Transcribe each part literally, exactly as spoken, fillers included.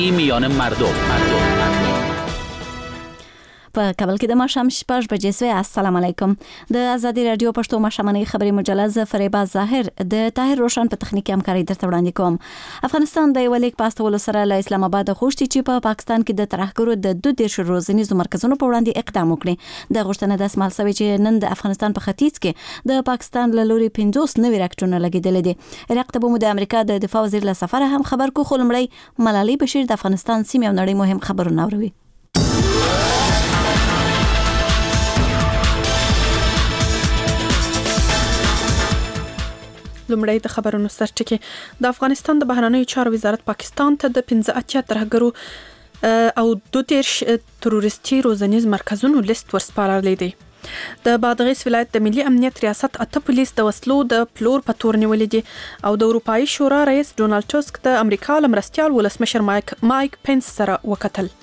میان مردم په کابل کې د ماښام شپږ بجې سوې. السلام علیکم. د ازادي رادیو پښتو ماښامنۍ خبري مجله ز فریبا ظاهر د طاهر روشن په تخنیکي همکاري درته وړاندې کوم. افغانستان د یو لیک پاستولو سره له اسلام آباد غوښتي چې په پا پاکستان کې د ترهګرو د دوه دیرش روزنیزو مرکزونو په وړاندې اقدام وکړي. د غوښتنې د اسمال سوي چې نن د افغانستان په ختیځ کې د پاکستان له لوري پنځوس نوي راکټونه لګیدل دي. عراق ته به د امریکا د دفاع وزیر له سفر هم خبر کو. خو لمړی ملالۍ بشیر د افغانستان سیمې او نړۍ مهم خبرونه اوري. لومړی د خبرونو سرټکی. د افغانستان د بهرنیو چارو وزارت پاکستان ته د پنځه اتیا ترهګرو او دوه دیرش تروریستي روزنیز مرکزونو لیست ورسپارلی دی. د بادغیس ولایت د ملي امنیت ریاست اته پولیس د وسلو د پلور په تور نیولې دي او د اروپایي شورا رئیس ډونالد ټسک د امریکا لمرستیال ولسمشر مایک مایک پنس سره وکتل.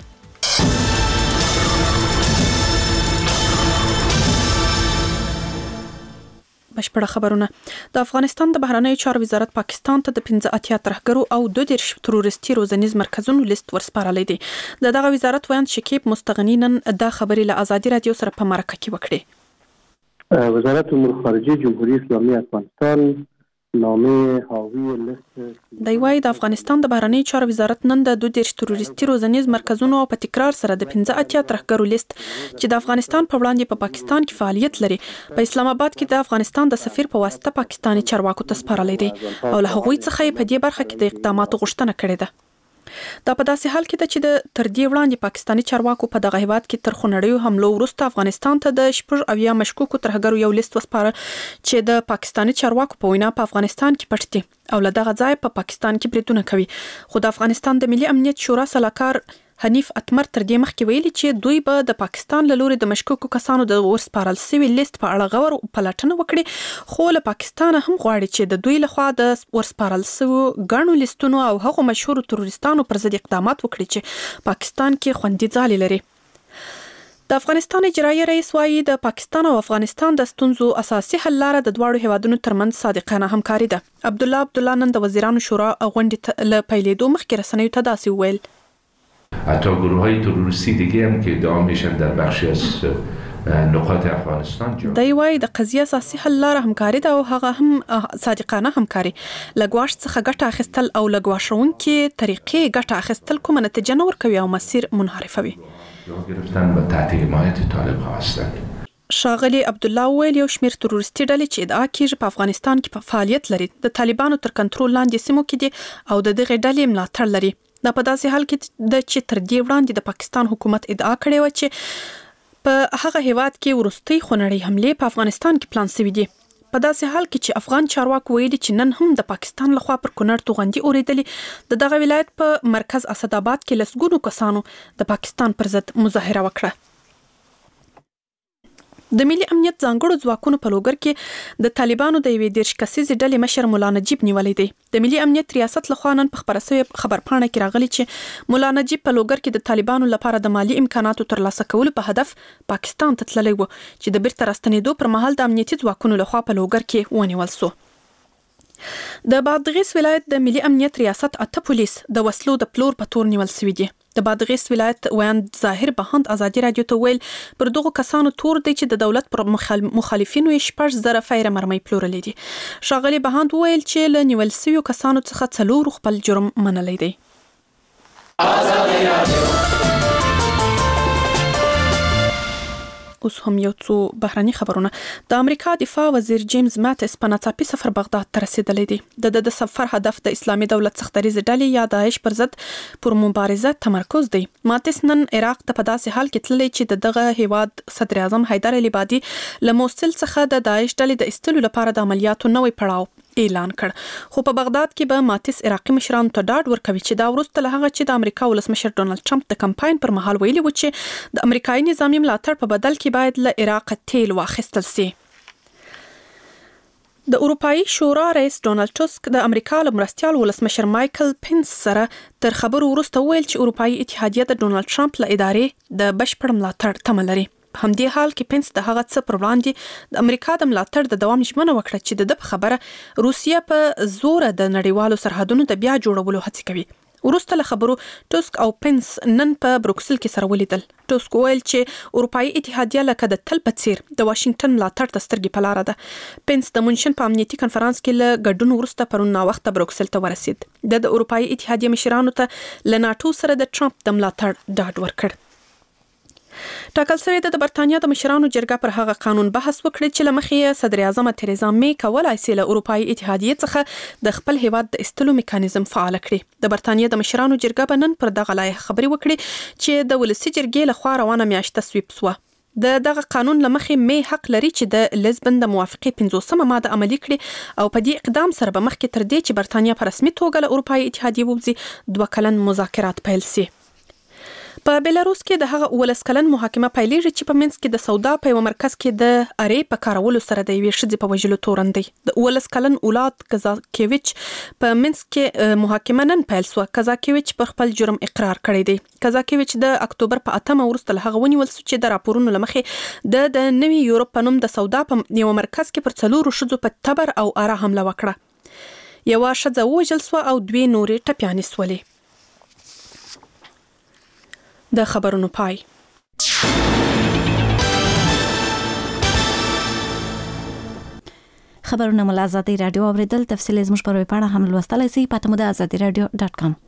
بشپړه خبرونه. د افغانستان د بهرنیو چارو وزارت پاکستان ته د پنځه اتیا ترهګرو او دوه دیرش تروریستي روزنیز مرکزونو لیست ورسپارلی دی. د دغه وزارت ویاند شکیب مستغنی نن د خبرې له ازادي رادیو سره په مرکه کې وکړي. وزارت امور خارجه جمهوری اسلامی افغانستان نامه حاوی لیست دی وايي د افغانستان د بهرنیو چارو وزارت نن د دوه دیرش تروریستي روزنیز مرکزونو په تکرار سره د پنځه اتیا ترهګرو لیست چې د افغانستان په وړاندې په پاکستان کې فعالیت لري په اسلام آباد کې د افغانستان د سفیر په واسطه پاکستاني چارواکو ته سپارلی دی او له هغوی څخه په دې برخه کې د اقداماتو غوښتنه کړې ده. دا په داسې حال کې ده چې د تر دې وړاندې پاکستاني چارواکو په دغه هیواد کې تر خونړیو حملو وروسته افغانستان ته د شپږ اویا مشکوکو ترهګرو یو لیست وسپاره چې د پاکستاني چارواکو په وینا په افغانستان کې پټ دي او له دغه ځای په پاکستان کې بریدونه کوي. خو د افغانستان د ملي امنیت شورا سلاکار حنیف اتمر تر دې مخکې ویلي چې دوی به د پاکستان له لوري د مشکوکو کسانو د ورسپارل سوي لیست په اړه غور پلټنه وکړي. خو له پاکستان هم غواړي چې د دوی لخوا د ورسپارل سوي ګڼو لیستونو او هغو مشهور تروریستانو پر ضد اقدامات وکړي چې پاکستان کې خوندي ځالې لري. د افغانستان اجرایي رئیس وايي د پاکستان او افغانستان د ستونزو اساسي حل لاره د دواړو هیوادونو ترمنځ صادقانه همکاري ده. عبدالله عبدالله نن د وزیرانو شورا غونډې له پیلېدو مخکې رسنیو ته داسې وویل. حتی گروه های تروریستی دیگه هم که ادعا میشن در بخشی از نقاط افغانستان جا دی وايي د قضیه اساسي حل لاره همکاري ده او هغه هم صادقانه همکاري. لګواش څخه ګټه اخیستل او لګواشونکي طریقې ګټه اخیستل کومه نتیجه نه ورکوي او مسیر منحرفوي. گرفتن و تحت حمایت طالب ها هستند. شاغلی عبدالله ویل یو شمیر تروریستي ډلې چې ادعا کیږي په افغانستان کې په فعالیت لري د طالبانو تر کنټرول لاندې سیمو کې دي او د دغه ډلې ملاتړ لري. دا په داسې حال کې د چې تر دې وړاندې د پاکستان حکومت ادعا کړې و چې په هغه هیواد کې ورستۍ خونړۍ حملې په افغانستان کې پلان شوې دي. په داسې حال کې چې افغان چارواکو ویلي چې نن هم د پاکستان لخوا پر کونړ توغندي اورېدلې د دغه ولایت په مرکز اسداباد کې لسګونو کسانو د پاکستان پر ضد مظاهره وکړه. د ملي امنیت ځانګړو ځواکونو په لوګر کې د طالبانو د یوې دیرش کسیزې ډلې مشر مولا نجیب نیولی دی. د ملي امنیت ریاست لخوا نن په خبره شوې خبرپاڼه کې راغلي چې مولا نجیب په لوګر کې د طالبانو لپاره د مالی امکاناتو ترلاسه کولو په هدف پاکستان ته تللی و چې د بیرته راستنېدو پر مهال د امنیتي ځواکونو لخوا په لوګر کې ونیول سو. د بادغیس ولایت د ملي امنیت ریاست اته پولیس د وسلو د پلور په تور نیول شوي دي. د بادغیس ولایت ویاند ظاهر بهاند ازادي رادیو ته ویل پر دغو کسانو تور دی چې د دولت پر مخالفینو یې شپږ زره فیره مرمۍ پلورلې دي. ښاغلي بهاند ویل چې له نیول شویو کسانو څخه څلورو خپل جرم منلی دی. اوس هم یو څو بهرني خبرونه. د امریکا دفاع وزیر جیمز ماتس په ناڅاپي سفر بغداد ته رسیدلی دی. د د سفر هدف د اسلامي دولت سختریزې ډلې یا داعش پر ضد پر مبارزه تمرکز دی. ماتس نن عراق ته په داسې حال کې تللی چې د دغه هیواد صدر اعظم حیدر علي بادي له موصل څخه د داعش ډلې د ایستلو لپاره د عملیاتو نوی پړاو اعلان کړ. خو په بغداد کې به ماتس عراقي مشرانو ته ډاډ ورکوي چې دا وروسته له هغه چې د امریکا ولسمشر ډونالد ټرمپ د کمپاین پر مهال ویلي و چې د امریکایي نظامي ملاتړ په بدل کې باید له عراق تیل واخیستل سي. د اروپایي شورا رئیس ډونالد ټسک د امریکا لمرستیال ولسمشر مایکل پنس سره تر خبرو وروسته ویل چې اروپایي اتحادیه د ډونالد ټرمپ له ادارې د بشپړ ملاتړ تمه لري. په همدې حال کې پنس د هغه څه پر وړاندې د امریکا د ملاتړ د دوام ژمنه وکړه چې د په خبره روسیه په زور د نړیوالو سرحدونو د بیا جوړولو هڅه کوي وروسته له خبرو ټوسک او پنس نن په بروکسل کې سره ولیدل. ټوسک ویل چې اروپאי اتحادیه لکه د تل په څیر د واشنگټن ملاتړ ته سترګې په لاره ده. پنس د مونشن په امنیتي کنفرانس کې له ګډون وروسته پرون ناوخته بروکسل ته ورسید. د اروپאי اتحادیه مشرانو ته له ناتو سره د ټرمپ د ملاتړ ډاډ ورکړ. ټاکل شوی د برتانیا د مشرانو جرګه پر هغه قانون بحث وکړي چې لمخې صدر اعظم تریزا می کولای شي له اروپאי اتحادیه څخه د خپل هیواد د استلو میکانیزم فعال کړي. د برتانیا د مشرانو جرګه به نن پر دغه لایحه خبري وکړي چې د ولسی جرګې لخوا روانه میاشت تصویب شوه. د دغه قانون لمخې می حق لري چې د لیزبن د موافقې پنځوسمه ماده عملي کړي او په دې اقدام سره به مخکې تر دې چې برتانیا په رسمي توګه له اروپאי اتحادیه ووځي دوه کلن مذاکرات پیل شي. په بیلاروس کې د هغه ولس کلن محاکمه پیلېږي چې په منځ کې د سودا په یو مرکز کې د اری په کارولو سره د یوې ښځې په وژلو تورن دی. د ولس کلن اولاد کزاکیویچ په منځ کې محاکمه نن پیل شوه. کزاکیویچ پر خپل جرم اقرار کړی دی. کزاکیویچ د اکتوبر په اتمه وروسته له هغه ونیول شو چې د راپورونو لمخې د د نوي یورپ په نوم د سودا په یو مرکز کې پر څلورو ښځو په تبر او اره حمله وکړه. یوه ښځه ووژل شوه او دوې نورې ټپیانې شولې. د خبرونو پای. خبرونه مل آزادي رادیو اوریدل. تفصیل زموږ په ویب پاڼه هم لوستلای شئ. پته مو د آزادي رادیو ډاټ کام.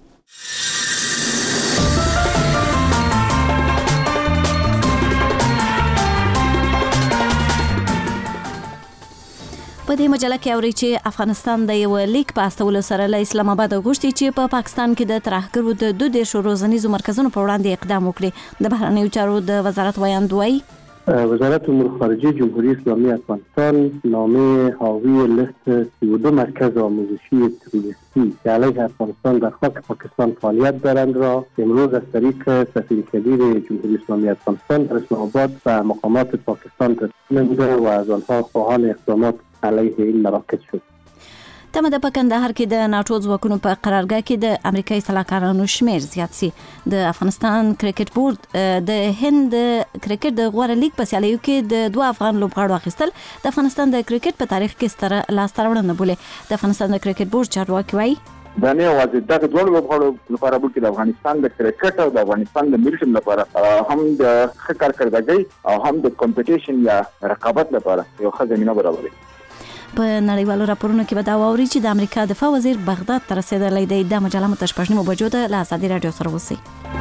په دې مجله کې اوري چې افغانستان د یو لیک په استولو سره له اسلام آباد غوښتي چې په پاکستان کې د ترهګرو د دوه دیرش روزنیزو مرکزونو په وړاندې اقدام وکړي. د بهرنیو چارو د وزارت ویاند وایي وزارت امور خارجه جمهوری اسلامی افغانستان نامه حاوی لیست سی و دو مرکز آموزشی تروریستی که علیه افغانستان در خاک پاکستان فعالیت دارند را امروز از طریق سفیر کبیر جمهوری اسلامی افغانستان در اسلام آباد و مقامات پاکستان تسلیم نموده و از آنها خواهان اقدامات علیه این مراکز شد. تمه ده په کندهار کې د ناټو ځواکونو په قرارګاه کې د امریکایي سلاکارانو شمیر زیات سي. د افغانستان کرکټ بورډ د هند کرکټ د غوړه لیګ په سیالیو کې د دوه افغان لوبغاړو اخیستل د افغانستان د کرکټ په تاریخ کې ستره لاسته راوړنه بولي. د افغانستان د کرکټ بورډ چارواکي وایي دا نه یوازې دغه ډول لوبغاړو لپاره بلکې د افغانستان د کرکټ او د افغانستان د ملي ټیم لپاره هم د ښه کارکردګۍ او هم د کمپټیشن یا رقابت لپاره یو ښه زمینه برابروي. په نړیوالو راپورونو کې به دا واوري چې د امریکا دفاع وزیر بغداد ته رسیدلی دی. د مجله متشپږ بجو ده له آزادي رادیو سره اوسئ.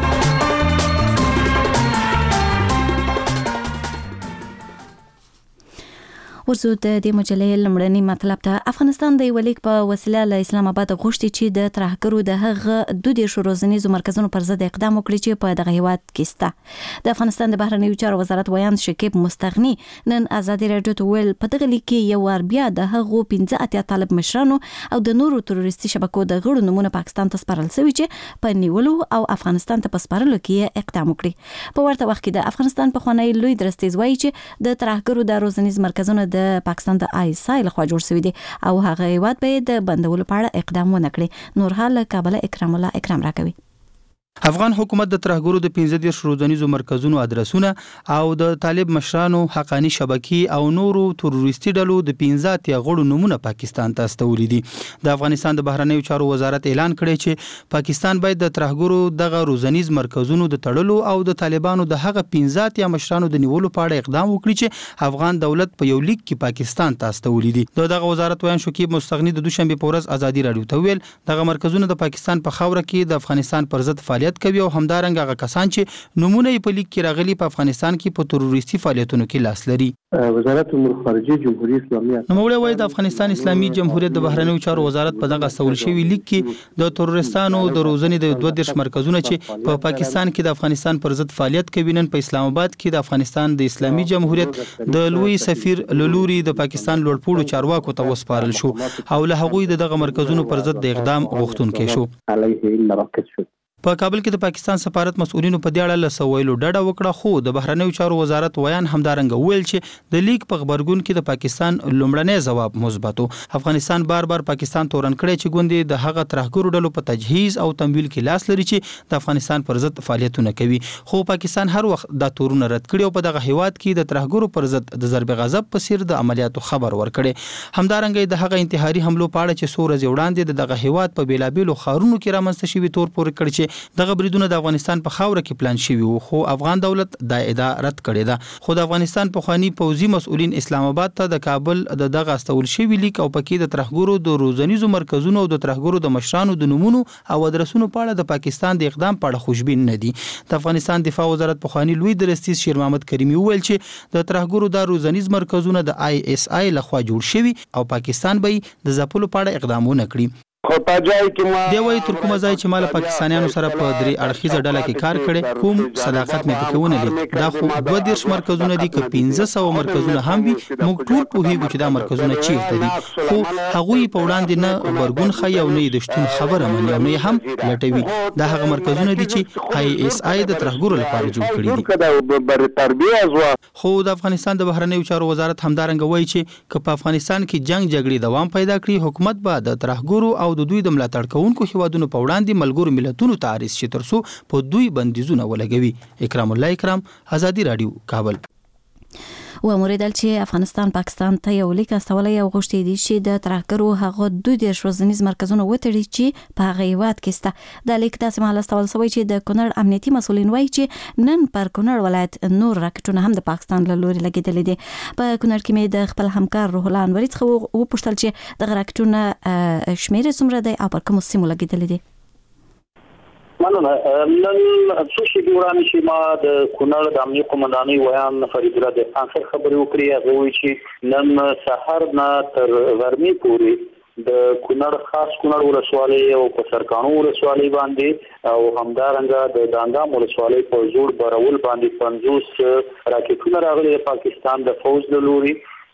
ورزو د دې مجلې لمړنی مطلب ته افغانستان د یو لیک په وسیله له اسلام آباد غوښتي چې د ترهګرو د هغه دوه دیرش روزنیزو مرکزونو پر ضد اقدام وکړي چې په دغه هیواد کې سته. د افغانستان د بهرنیو چارو وزارت ویاند شکیب مستغنی نن آزادي رادیو ته ویل په دغه لیک کې یو ور بیا د هغو پنځه اتیا طالب مشرانو او د نورو تروریستي شبکو د غړو نمونه پاکستان ته سپارل شوی چې په نیولو او افغانستان ته په سپارلو کې اقدام وکړي. په ورته وخت کې د افغانستان په خوانی لوی درستیز وایي چې د ترهګرو د روزنیز مرکزونو د پاکستان د آی اس آی لخوا جوړ شوی دی او هغه هیواد به د بندولو په اړه اقدام ونه کړي. نور حال کابل اکرام الله اکرام راکوي. افغان حکومت د ترهګرو د پنځه دیرش روزنیزو مرکزونو ادرسونه او د طالب مشرانو حقانی شبکې او نورو تروریستي ډلو د پنځه اتیا غړو نمونه پاکستان ته استولي دي. د افغانستان د بهرنیو چارو وزارت اعلان کړی چې پاکستان باید د ترهګرو دغه روزنیز مرکزونو د تړلو او د طالبانو د هغه پنځه اتیا مشرانو د نیولو په اړه اقدام وکړي چې افغان دولت په یو لیک کې پاکستان ته استولي دي. دغه وزارت ویان شکیب مستغنی د دوشنبه په ورځ آزادي رادیو ته ویل دغه مرکزونه د پاکستان په خاوره کې د افغانستان پر ضد فعالیت کوي او همدارنګه هغه کسان چې نمونه په لیک کې راغلي په افغانستان کې په تروریستي فعالیتونو کې لاس لري. وزارت امور خارجه جمهوری اسلامی نوموړی وایي د افغانستان اسلامي جمهوریت د بهرنیو چارو وزارت په دغه استول شوی لیک کې د تروریستانو د روزنې د دوه دیرش مرکزونه چې په پاکستان کې د افغانستان پر ضد فعالیت کوي نن په اسلام آباد کې د افغانستان د اسلامي جمهوریت د لوی سفیر لوري د پاکستان لوړپوړو چارواکو ته وسپارل شو او له هغوی دغه مرکزونو پر ضد د اقدام غوښتونکي شو. علیه این مراکز شد. په کابل کې د پاکستان سفارت مسؤلینو په دې اړه لسویلو ډډه وکړه، خو د بهرنیو چارو وزارت ویان همدارنګه ویل چې د لیک په خبرګون کې د پاکستان لومړنی ځواب مثبت و. افغانستان بار بار پاکستان تورن کړی چې ګوندې د هغه ترهګرو ډلو په تجهیز او تمویل کې لاس لري چې د افغانستان پر ضد فعالیتونه کوي، خو پاکستان هر وخت دا تورونه رد کړي او په دغه هیواد کې د ترهګرو پر ضد د ضرب غضب په څیر د عملیاتو خبر ورکړي. همدارنګه د هغه انتحاري حملو په اړه چې څو ورځې وړاندې دغه هیواد په بیلابیلو ښارونو کې رامنځته شوي تور پورې کړ چې دغه بریدونه د افغانستان په خاوره کې پلان شوي وو، خو افغان دولت دا ادعا رد کړې ده. خو د افغانستان پخوانی پوځي مسؤلین اسلام آباد ته د کابل د دغه استول شوي لیک او پکې د ترهګرو د روزنیزو مرکزونو او د ترهګرو د مشرانو د نومونو او ادرسونو په اړه د پاکستان د اقدام په اړه خوشبین نه دي. د افغانستان دفاع وزارت پخوانی لوی درستیز شیر محمد کریمی وویل چې د ترهګرو د روزنیز مرکزونه د آی اس آی لخوا جوړ شوي او پاکستان به د ځپلو په اړه اقدامونه کړي. دی وایي تر کومه ځای چې ما له پاکستانیانو سره په درې اړخیزه ډله کې کار کړی، کوم صداقت مې پکې ونه لید. دا خو دوه دېرش مرکزونه دي که پنځه سوه مرکزونه هم وي، موږ ټول پوهېږو چې دا مرکزونه چیرته دي، خو هغوی په وړاندې نه غبرګون ښیي او نه یې د شتون خبره مني او نه یې هم لټوي. دا هغه مرکزونه دي چې آی اس آی د ترهګرو لپاره جوړ کړي دي. خو د افغانستان د بهرنیو چارو وزارت همدارنګه وایي چې که په افغانستان کې جنگ جګړې دوام پیدا کړي، حکومت به د ترهګرو او د دوی د ملاتړ کوونکو هیوادونو په وړاندې ملګرو ملتونو ته عریض شي ترڅو په دوی بندیزونه ولګوي. اکرام الله اکرام، آزادي رادیو، کابل. و موریدل چې افغانستان پاکستان ته یو لیک استولی او غوښتي دي چې د ترهګرو هغه دوه دېرش روزنیز مرکزونه وتړي چې په هغه هیواد کې سته. د لیک داسې مهال استول شوی چې د کونړ امنیتي مسؤلین وایي چې نن پر کونړ ولایت نور راکټونه هم د پاکستان له لوري لګېدلي دي. په کونړ کې مې د خپل همکار روح الله انوري څخه وپوښتل چې دغه راکټونه شمېر څومره دی او پر کومو سیمو لګېدلي دي. مننه. نن څو شېبې وړاندې چې ما د کونړ د امنیت قومندانۍ ویان فرید الله دهقان سره خبرې وکړې. هغه وایي چې نن سهار نه تر غرمې پورې د کونړ خاص کونړ ولسوالۍ او په سرکانو ولسوالۍ باندې او همدارنګه د دانګام ولسوالۍ په زوړ برول باندې پنځوس راکټونه راغلي د پاکستان د فوج له لوري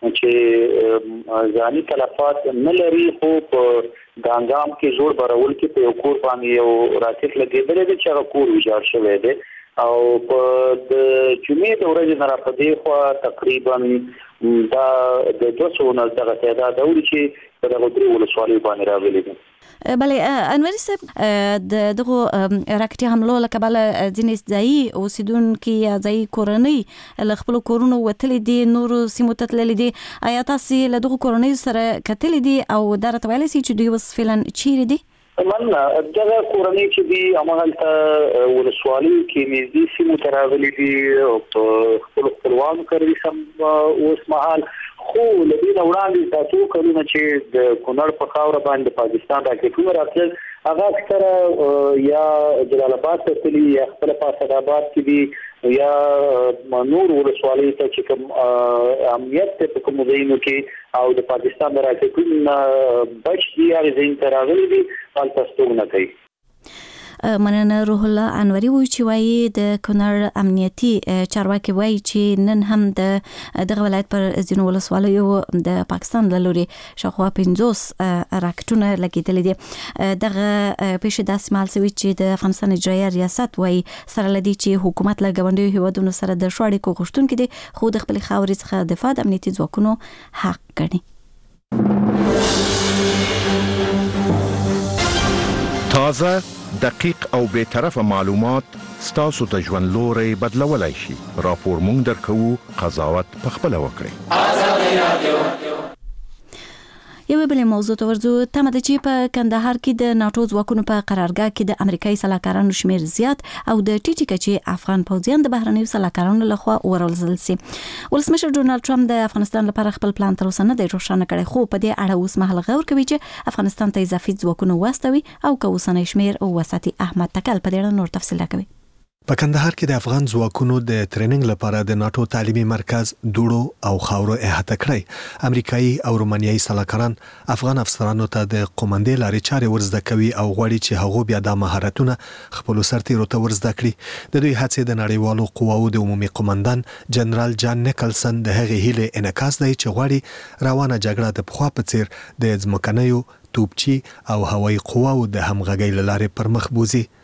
چې ځاني تلفات نه لري، خو په دانګام کې زوړ برول کې په یو کور باندې یو راکټ لګېدلی دی چې هغه کور ویجاړ شوی دی او په د جمعې د ورځې نه راپدې خوا تقریبا دا د دوه سوه نه دغه تعداد اوري چې په دغه درې ولسوالیو باندې راغلي دي. بلې انوري صاحب، د دغو راکټي حملو له کبله ځینې ځایي اوسیدونکي یا ځایي کورنۍ له خپلو کورونو وتلي دي، نورو سیمو ته تللي دي. آیا تاسې له دغو کورنیو سره کتلي دي او دا راته ویلی سي چې دوی اوس فعلا چیرې دي؟ مننه. دغه کورنۍ چې دي هماغلته ولسوالیو کې نږدې سیمو ته راغلي دي او په خپلو خپلوانو کړي سم اوس مهال، خو له دې نه وړاندې دا څو کلونه چې د کونړ په خاوره باندې د پاکستان راکټونه راتلل، هغه اکثره یا جلال آباد ته تللي یا خپل په اسداباد کې دي یا نور ولسوالیو ته چې کوم امنیت ته په کومو ځایونو کې او د پاکستان د راکټونو بچ دي هغې ځایونو ته راغلي دي، هلته ستوګنه کوي. مننه. روح الله انوري وایي چې وایي د کونړ امنیتي چارواکي وایي چې نن هم د دغه ولایت پر ځینو ولسوالیو د پاکستان له لوري شاوخوا پنځوس راکټونه لګېدلي دي. دغه پیښې داسې مهال شوي چې د افغانستان اجرایه ریاست وایي سره له دې چې حکومت له ګاونډیو هیوادونو سره د ښو اړیکو غوښتونکی دی، خو د خپلې خاورې څخه دفاع د امنیتي ځواکونو حق ګڼي. تازه، دقیق او بے طرفه معلومات ستاسو ته ژوند لوري بدلولای شي. راپور مونږ درکوو، قضاوت پخپله وکړئ. آزادي رادیو. یو بل موضوع ته ورځو. تمه ده چې په کندهار کې د ناټو ځواکونو په قرارګاه کې د امریکایي سلاکارانو شمیر زیات او د ټیټي کچې افغان پوځیان د بهرنیو سلاکارانو لخوا وروزل سي. ولسمشر ډونالد ټرمپ د افغانستان لپاره خپل پلان تر اوسه نه دی روښانه کړی، خو په دې اړه اوس مهال غور کوي چې افغانستان ته اضافي ځواکونه واستوي او که اوسنی شمیر او وساتي. احمد تکل په دې اړه نور تفصیل راکوي. په کندهار کې د افغان ځواکونو د ټریننګ لپاره د ناتو تعلیمي مرکز دوړو او خاورو احاطه کړی. امریکایي او رومانیایي سلاکاران افغان افسرانو ته د قومندې لارې چارې ورزده کوي او غواړي چې هغه بیا د مهارتونه خپل سرتیرو ته ورزده کړي. د دوی هڅې د نړیوالو قواو د عمومي قومندان جنرال جان نیکلسن د هغې هیلې انعکاس دی چې غواړي روانه جګړه د پخوا په څیر د ځمکنیو، توپچي او هوایي قواو د همغږۍ له لارې پر مخ بوځي.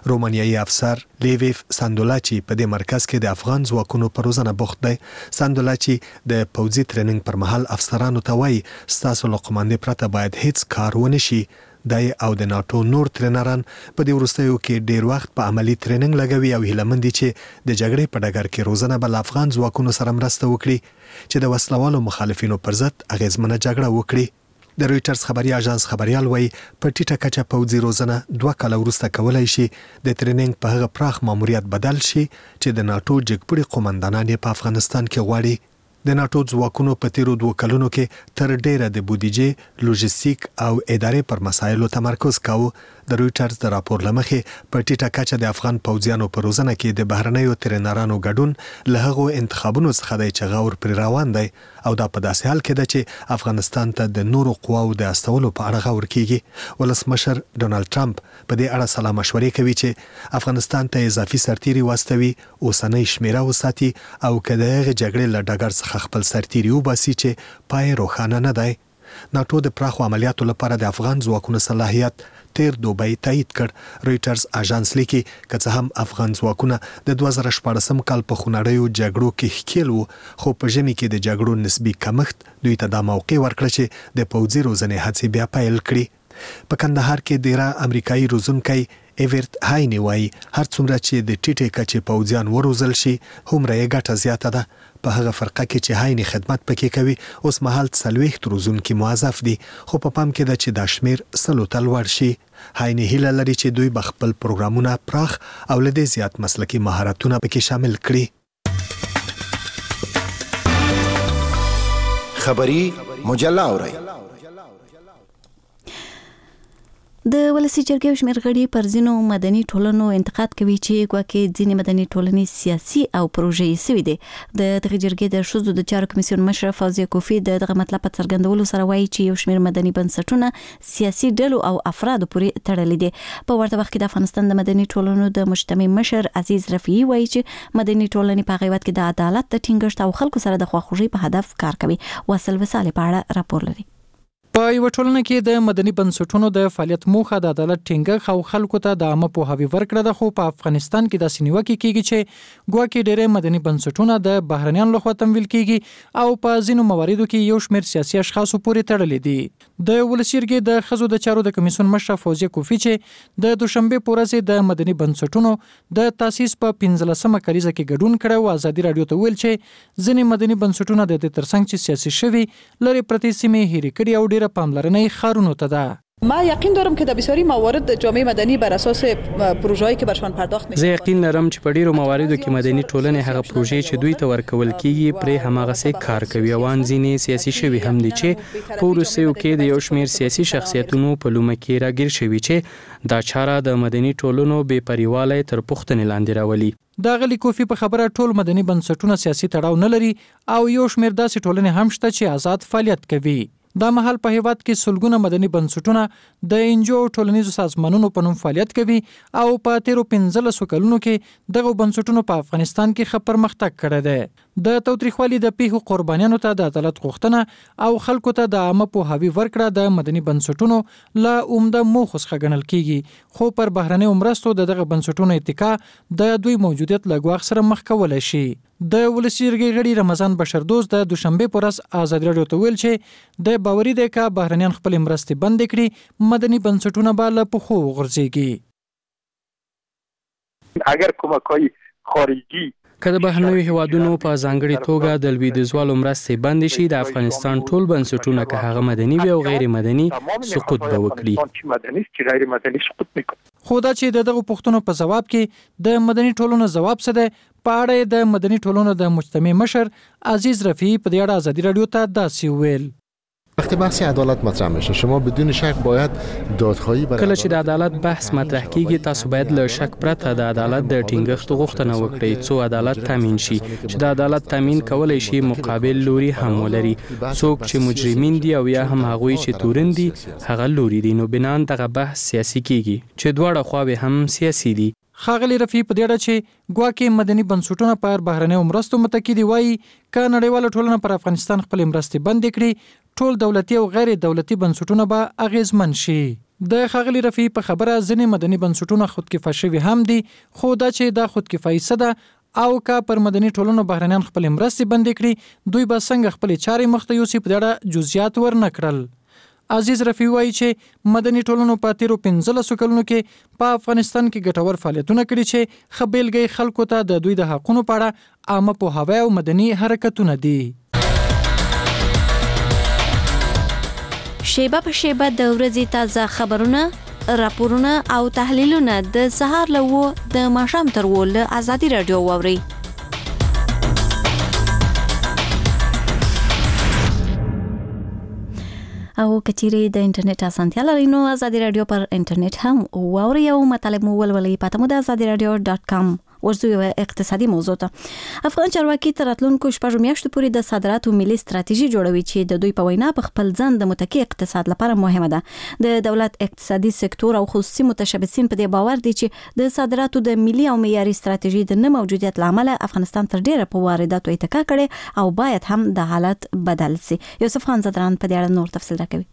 رومانیایي افسر لیویف ساندولاچي په دې مرکز کې د افغان ځواکونو پر روزنه بوخت دی. ساندولاچي د پوځي ټریننګ پر مهال افسرانو ته وایي ستاسو له قوماندې پرته باید هیڅ کار ونه شي. دای او د ناتو نور ټرینران په دې وروستیو کې ډیر وخت په عملی ټریننګ لګوي او هیله مند دي چې د جګړې په ډګر کې روزنه بل افغان ځواکونو سره مرسته وکړي چې د وسلوالو مخالفینو پر ضد اغیزمنه جګړه وکړي. د رويټرز خبري اژانس خبريال وایي په ټیټه کچه پوځي روزنه دوه کاله وروسته کولای شي د ټریننګ په هغه پراخ ماموریت بدل شي چې د ناتو جګپړي قومندانان په افغانستان کې غواړي. د ناتو ځواکونو په تیرو دوه کلونو کې تر ډیره د بودیجې، لوجستیک او ادارې پر مسایلو تمرکز کاوه. د رويټرز د راپور لمخې په ټیټه کچه د افغان پوځیانو په روزنه کې د بهرنیو ترینرانو ګډون له هغو انتخابونو څخه دی چې غور پر روان دی او دا په داسې حال کې ده چې افغانستان ته د نورو قواو د استولو په اړه غور کیږي. ولسمشر ډونالد ټرمپ په دې اړه سلا مشورې کوي چې افغانستان ته اضافي سرتیري واستوي، اوسنۍ شمیره وساتي او که د هغې جګړې له ډګر څخه خپل سرتیري وباسي چې پای روښانه نه دی. ناتو د پراخو عملیاتو لپاره د افغان ځواکونو صلاحیت تیر دوبۍ تایید کړ. رويټرز اژانس لیکي که څه هم افغان ځواکونه د دوه زره شپاړسم کال په خونړیو جګړو کې ښکیل وو، خو په ژمي کې د جګړو نسبي کمښت دوی ته دا موقع ورکړه چې د پوځي روزنې هڅې بیا پیل کړي. په کندهار کې ډیره امریکایي روزونکی ایورت هایني وایي هر څومره چې د ټیټې کچې پوځیان وروزل شي هومره یې ګټه زیاته ده. په هغه فرقه کې چې هایني خدمت پکې کوي اوس مهال څلوېښت روزونکي موظف دي، خو په پام کې ده چې دا شمیر سلو ته لوړ شي. هایني هیله لري چې دوی به خپل پروګرامونه پراخ او له دې زیات مسلکي مهارتونه پکې شامل کړي. خبري مجله اورئ. د ولسی جرګې شمیر غړي پر ځینو مدني ټولنو انتقاد کوي چې ګواکې ځینې مدني ټولنې سیاسي او پروژې سوي دي. د دغه جرګې د شوزو د چارو کمیسیون مشر فوزیه کوفی د دغه مطلب په څرګندولو سره وایي چې یو شمیر مدني بنسټونه سیاسي ډلو او افرادو پورې تړلي دي. په ورته وخت کې د افغانستان د مدني ټولنو د مجتمع مشر عزیز رفیعي وایي چې مدني ټولنې په هغه وخت کې د عدالت د ټینګښت او خلکو سره د خواخوږۍ په هدف کار کوي. وصل وساله په اړه راپور لري. په یو ټولنه کې د مدني بنسټونو د فعالیت موخه د عدالت ټینګښت او خلکو ته د عامه پوهاوي ورکړه ده، خو په افغانستان کې داسې نیوکې کیږي چې ګواکې ډېری مدني بنسټونه د بهرنیانو لخوا تمویل کیږي او په ځینو مواردو کې یو شمېر سیاسي اشخاصو پورې تړلي دي. د ولسي جرګې د ښځو د چارو د کمیسیون مشره فوزیه کوفی چې د دوشنبې په ورځ د مدني بنسټونو د تاسیس په پنځلسمه کلیزه کې ګډون کړی او ازادي راډیو ته ویل چې ځینې مدني بنسټونه د دې ترڅنګ چې سیاسي شوي لرې پرتې سیمې هېرې کړي او ډېره پاملرنه یې خارونو ته ده. ما یقین دارم که در بسیاری موارد جامعه مدنی بر اساس پروژه‌ای که برشان پرداخت میشه. زه یقین لرم چې په ډیرو مواردو کې مدني ټولنې هغه پروژې چې دوی ته ورکول کیږي پرې هماغه سي کار کوي او ځینې سیاسي شوي هم دي چې په وروستیو کې د یو شمېر سیاسي شخصیتونو په لومه کې راګیر شوي چې دا چاره د مدني ټولنو بې پریواله تر پوښتنې لاندې راولي. دا غلی کوفی په خبره ټول مدني بنسټونه سیاسي تړاو نه لري او یو شمېر داسې ټولنې هم شته چې آزاد فعالیت کوي. دا مهال په هیواد کې سلګونه مدني بنسټونه د انجو ټولنیزو سازمانونو په نوم فعالیت کوي او په تیرو پنځلسو کلونو کې دغه بنسټونو په افغانستان کې ښه پرمختګ کړی دی. د تاوتریخوالي د پیښو قربانیانو ته د عدالت غوښتنه او خلکو ته د عامه پوهاوي ورکړه د مدني بنسټونو له عمده موخو څخه ګڼل کیږي، خو پر بهرنیو مرستو د دغه بنسټونو اتکا د دوی موجودیت له ګواښ سره مخ کولی شي. د ولسي جرګې غړي رمضان بشردوست د دوشنبې په ورځ ازادي راډیو ته ویل چې د باوري دی که بهرنیان خپل مرستې بندې کړي مدني بنسټونه به له پښو وغورځېږي. اگر کمک‌های خارجي که د بهرنیو هیوادونو په ځانګړي توګه د لویدیځوالو مرستې بندې شي د افغانستان ټول بنسټونه که هغه مدني وي او غیر مدني سقوط به وکړي. خو دا چې د دغه پوښتنو په ځواب کې د مدني ټولنو ځواب څه دی په اړه د مدني ټولنو د مجتمع مشر عزیز رفیعي په دې اړه ازادي راډیو ته داسې ویل. وقتی بحث عدالت مطرح میشه شما بدون شک باید دادخواهی برای کله چې د عدالت بحث مطرح کیږي تاسو باید له شک پرته د عدالت د ټینګښت غوښتنه وکړئ څو عدالت تامین شي چې د عدالت تامین کولای شي مقابل لوري هم ولري. څوک چې مجرمین دي او یا هم هغوی چې تورن دي هغه لوري دي نو بنان دغه بحث سیاسي کیږي چې دواړه خواوې هم سیاسي دي. ښاغلي رفیع په دې اړه چې ګواکې مدني بنسټونه پر بهرنیو مرستو متکي دي وایي که نړیواله ټولنه پر افغانستان خپلې مرستې بندې کړي ټول دولتي او غیر دولتي بنسټونه به اغیزمن شي. د ښاغلي رفیع په خبره ځینې مدني بنسټونه خودکفا شوي هم دي، خو دا چې دا خودکفایي څه ده او که پر مدني ټولنو بهرنیان خپل مرستې بندې کړي، دوی به څنګه خپلې چارې مخته یوسي، په دې اړه جزئیات ورنه کړل. عزیز رفیع وایي چې مدني ټولنو په تیرو پنځلسو کلونو کې په افغانستان کې ګټور فعالیتونه کړي چې ښه بېلګه خلکو ته د دوی د حقونو په اړه عامه پوهاوی او مدني حرکتونه دي. شیبه په شیبه د ورځې تازه خبرونه، راپورونه او تحلیلونه د سهار له اوه د ماښام تر اوه له ازادي راډیو واورئ. او کچيري د انټرنیټ اسانتیا لري نو ازادي رادیو پر انټرنیټ هم واوري او مطالب مو ولولئ. پته مو د ازادي رادیو ډاټ کام. ورزو یو اقتصادي موضوع ته. افغان چارواکي تر راتلونکو شپږو میاشتو پورې د صادراتو ملي ستراتیژي جوړوي چې د دوی په وینا په خپل ځان د متکی اقتصاد لپاره مهمه ده. د دولت اقتصادي سکتور او خصوصي متشبثین په دې باور دي چې د صادراتو د ملي او معیاري ستراتیژي د نه موجودیت لامل افغانستان تر ډیره په وارداتو اتکا کړي او باید هم د حالت بدل سي. یوسف خان زدران په دې اړه نور تفصیل راکوي.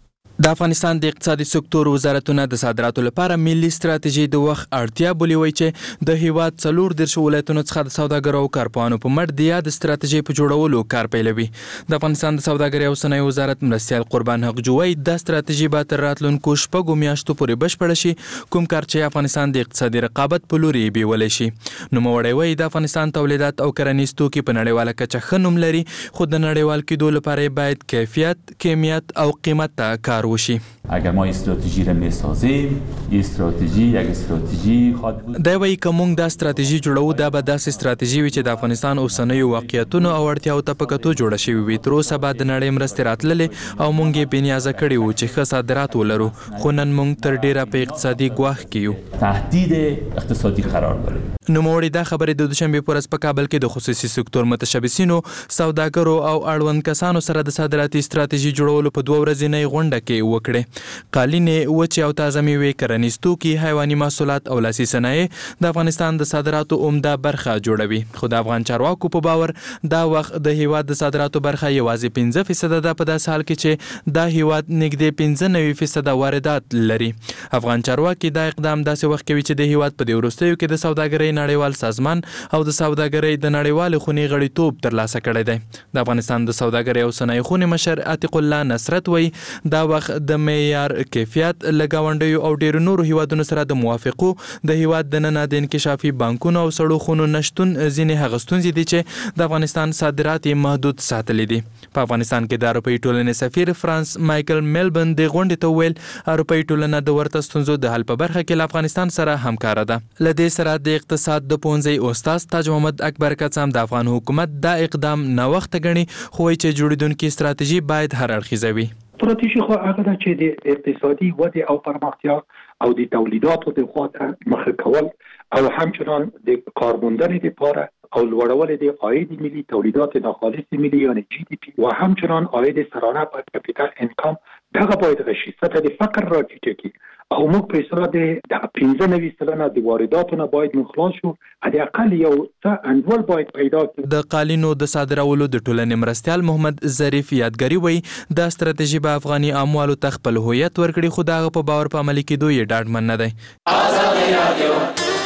د افغانستان د اقتصادي سکتور وزارتونه د صادراتو لپاره ملي ستراتیژي د وخت اړتیا بولي، وایي چې د هیواد څلور دېرش ولایتونو څخه د سوداګرو او کارپوهانو په مټ د یاد ستراتیژي په جوړولو کار پیلوي. د افغانستان د سوداګرۍ او صنایعو وزارت مرستیال قربان حق جوی د ستراتیژي به تر راتلونکو شپږو میاشتو پورې بشپړه شي، کوم کار چې افغانستان د اقتصادي رقابت په لوري بیولی شي. نوموړی وایي د افغانستان تولیدات او کرنیز توکي په نړیواله کچه ښه نوم لري، خو د نړیوال کېدو لپاره باید کیفیت، کمیت او قیمت ته کار وشي. اگر ما استراتژی را میسازیم، این استراتژی یک استراتژی خواهد بود. دا وایي که موږ دا ستراتیژي جوړو، دا به داسې ستراتیژي وي چې د افغانستان اوسنیو واقعیتونو او اړتیاو ته په کتو جوړه شوې وي. تر اوسه به د نړۍ مرستې راتللې او موږ یې بېنیازه کړي وو چې ښه صادرات ولرو، خو نن موږ تر ډیره په اقتصادي ګواښ کې یو. تهدید اقتصادي قرار داریم. نوموړي دا خبرې د دوشنبې په ورځ په کابل کې د خصوصي سکتور متشبثینو، سوداګرو او اړوند کسانو سره د صادراتي ستراتیژي جوړولو په دوه ورځنۍ غونډه کې وکړې. قالینې، وچې او تازه میوې، کرنیز توکي، حیواني محصولات او لاسي صنایع د افغانستان د صادراتو عمده برخه جوړوي، خو د افغان چارواکو په باور دا وخت د هیواد د صادراتو برخه یوازې پنځه فیصده ده، په داسې حال کې چې دا هیواد نږدې پنځه نوي فیصده واردات لري. افغان چارواکي دا اقدام داسې وخت کوي چې د هیواد په دې وروستیو کې د سوداګرۍ نړیوال سازمان او د سوداګرۍ د نړیوالې خونې غړیتوب ترلاسه کړی دی. د افغانستان د سوداګرۍ او صنایع خونې مشر عتیق الله نصرت وایي دا وخت د معیار، کیفیت، له ګاونډیو او ډیرو نورو هیوادونو سره د موافقو، د هیواد دننه د انکشافي بانکونو او سړو خونو نشتون ځینې هغه ستونزې دي چې د افغانستان صادرات یې محدود ساتلي دي. په افغانستان کې د اروپایي ټولنې سفیر فرانس مایکل میلبن د غونډې ته وویل اروپایي ټولنه د ورته ستونزو د حل په برخه کې له افغانستان سره همکاره ده. له دې سره د اقتصاد د پوهنځي استاد تاج محمد اکبر کڅام د افغان حکومت دا اقدام ناوخته ګڼي، خو وایي چې جوړیدونکې ستراتیژي باید هر اړخیزه وي. استراتیژي خو هغه ده چې د اقتصادي ودې او پرمختیا او د تولیداتو د خواته مخه کول او همچنان د کارموندنې لپاره او لوړول د عاید ملي تولیدات ناخالص ملي یعنی جی دی پی و همچنان عاید سرانه پر کپیټال انکم دغه باید غشي سطح د فقر را ټیټه کړي او موږ په اصطلاح د پنځه نوي سلنه د وارداتو نه باید مخلاص شو، حداقل یو څه انډول باید پیدا کړو. د قالینو د صادرولو د ټولنې مرستیال محمد ظریف یادګاری وایي دا ستراتیژي به افغاني اموالو ته خپل هویت ورکړي، خو د هغه په باور په عملي کېدو یې ډاډمن نه دی. ازادي رادیو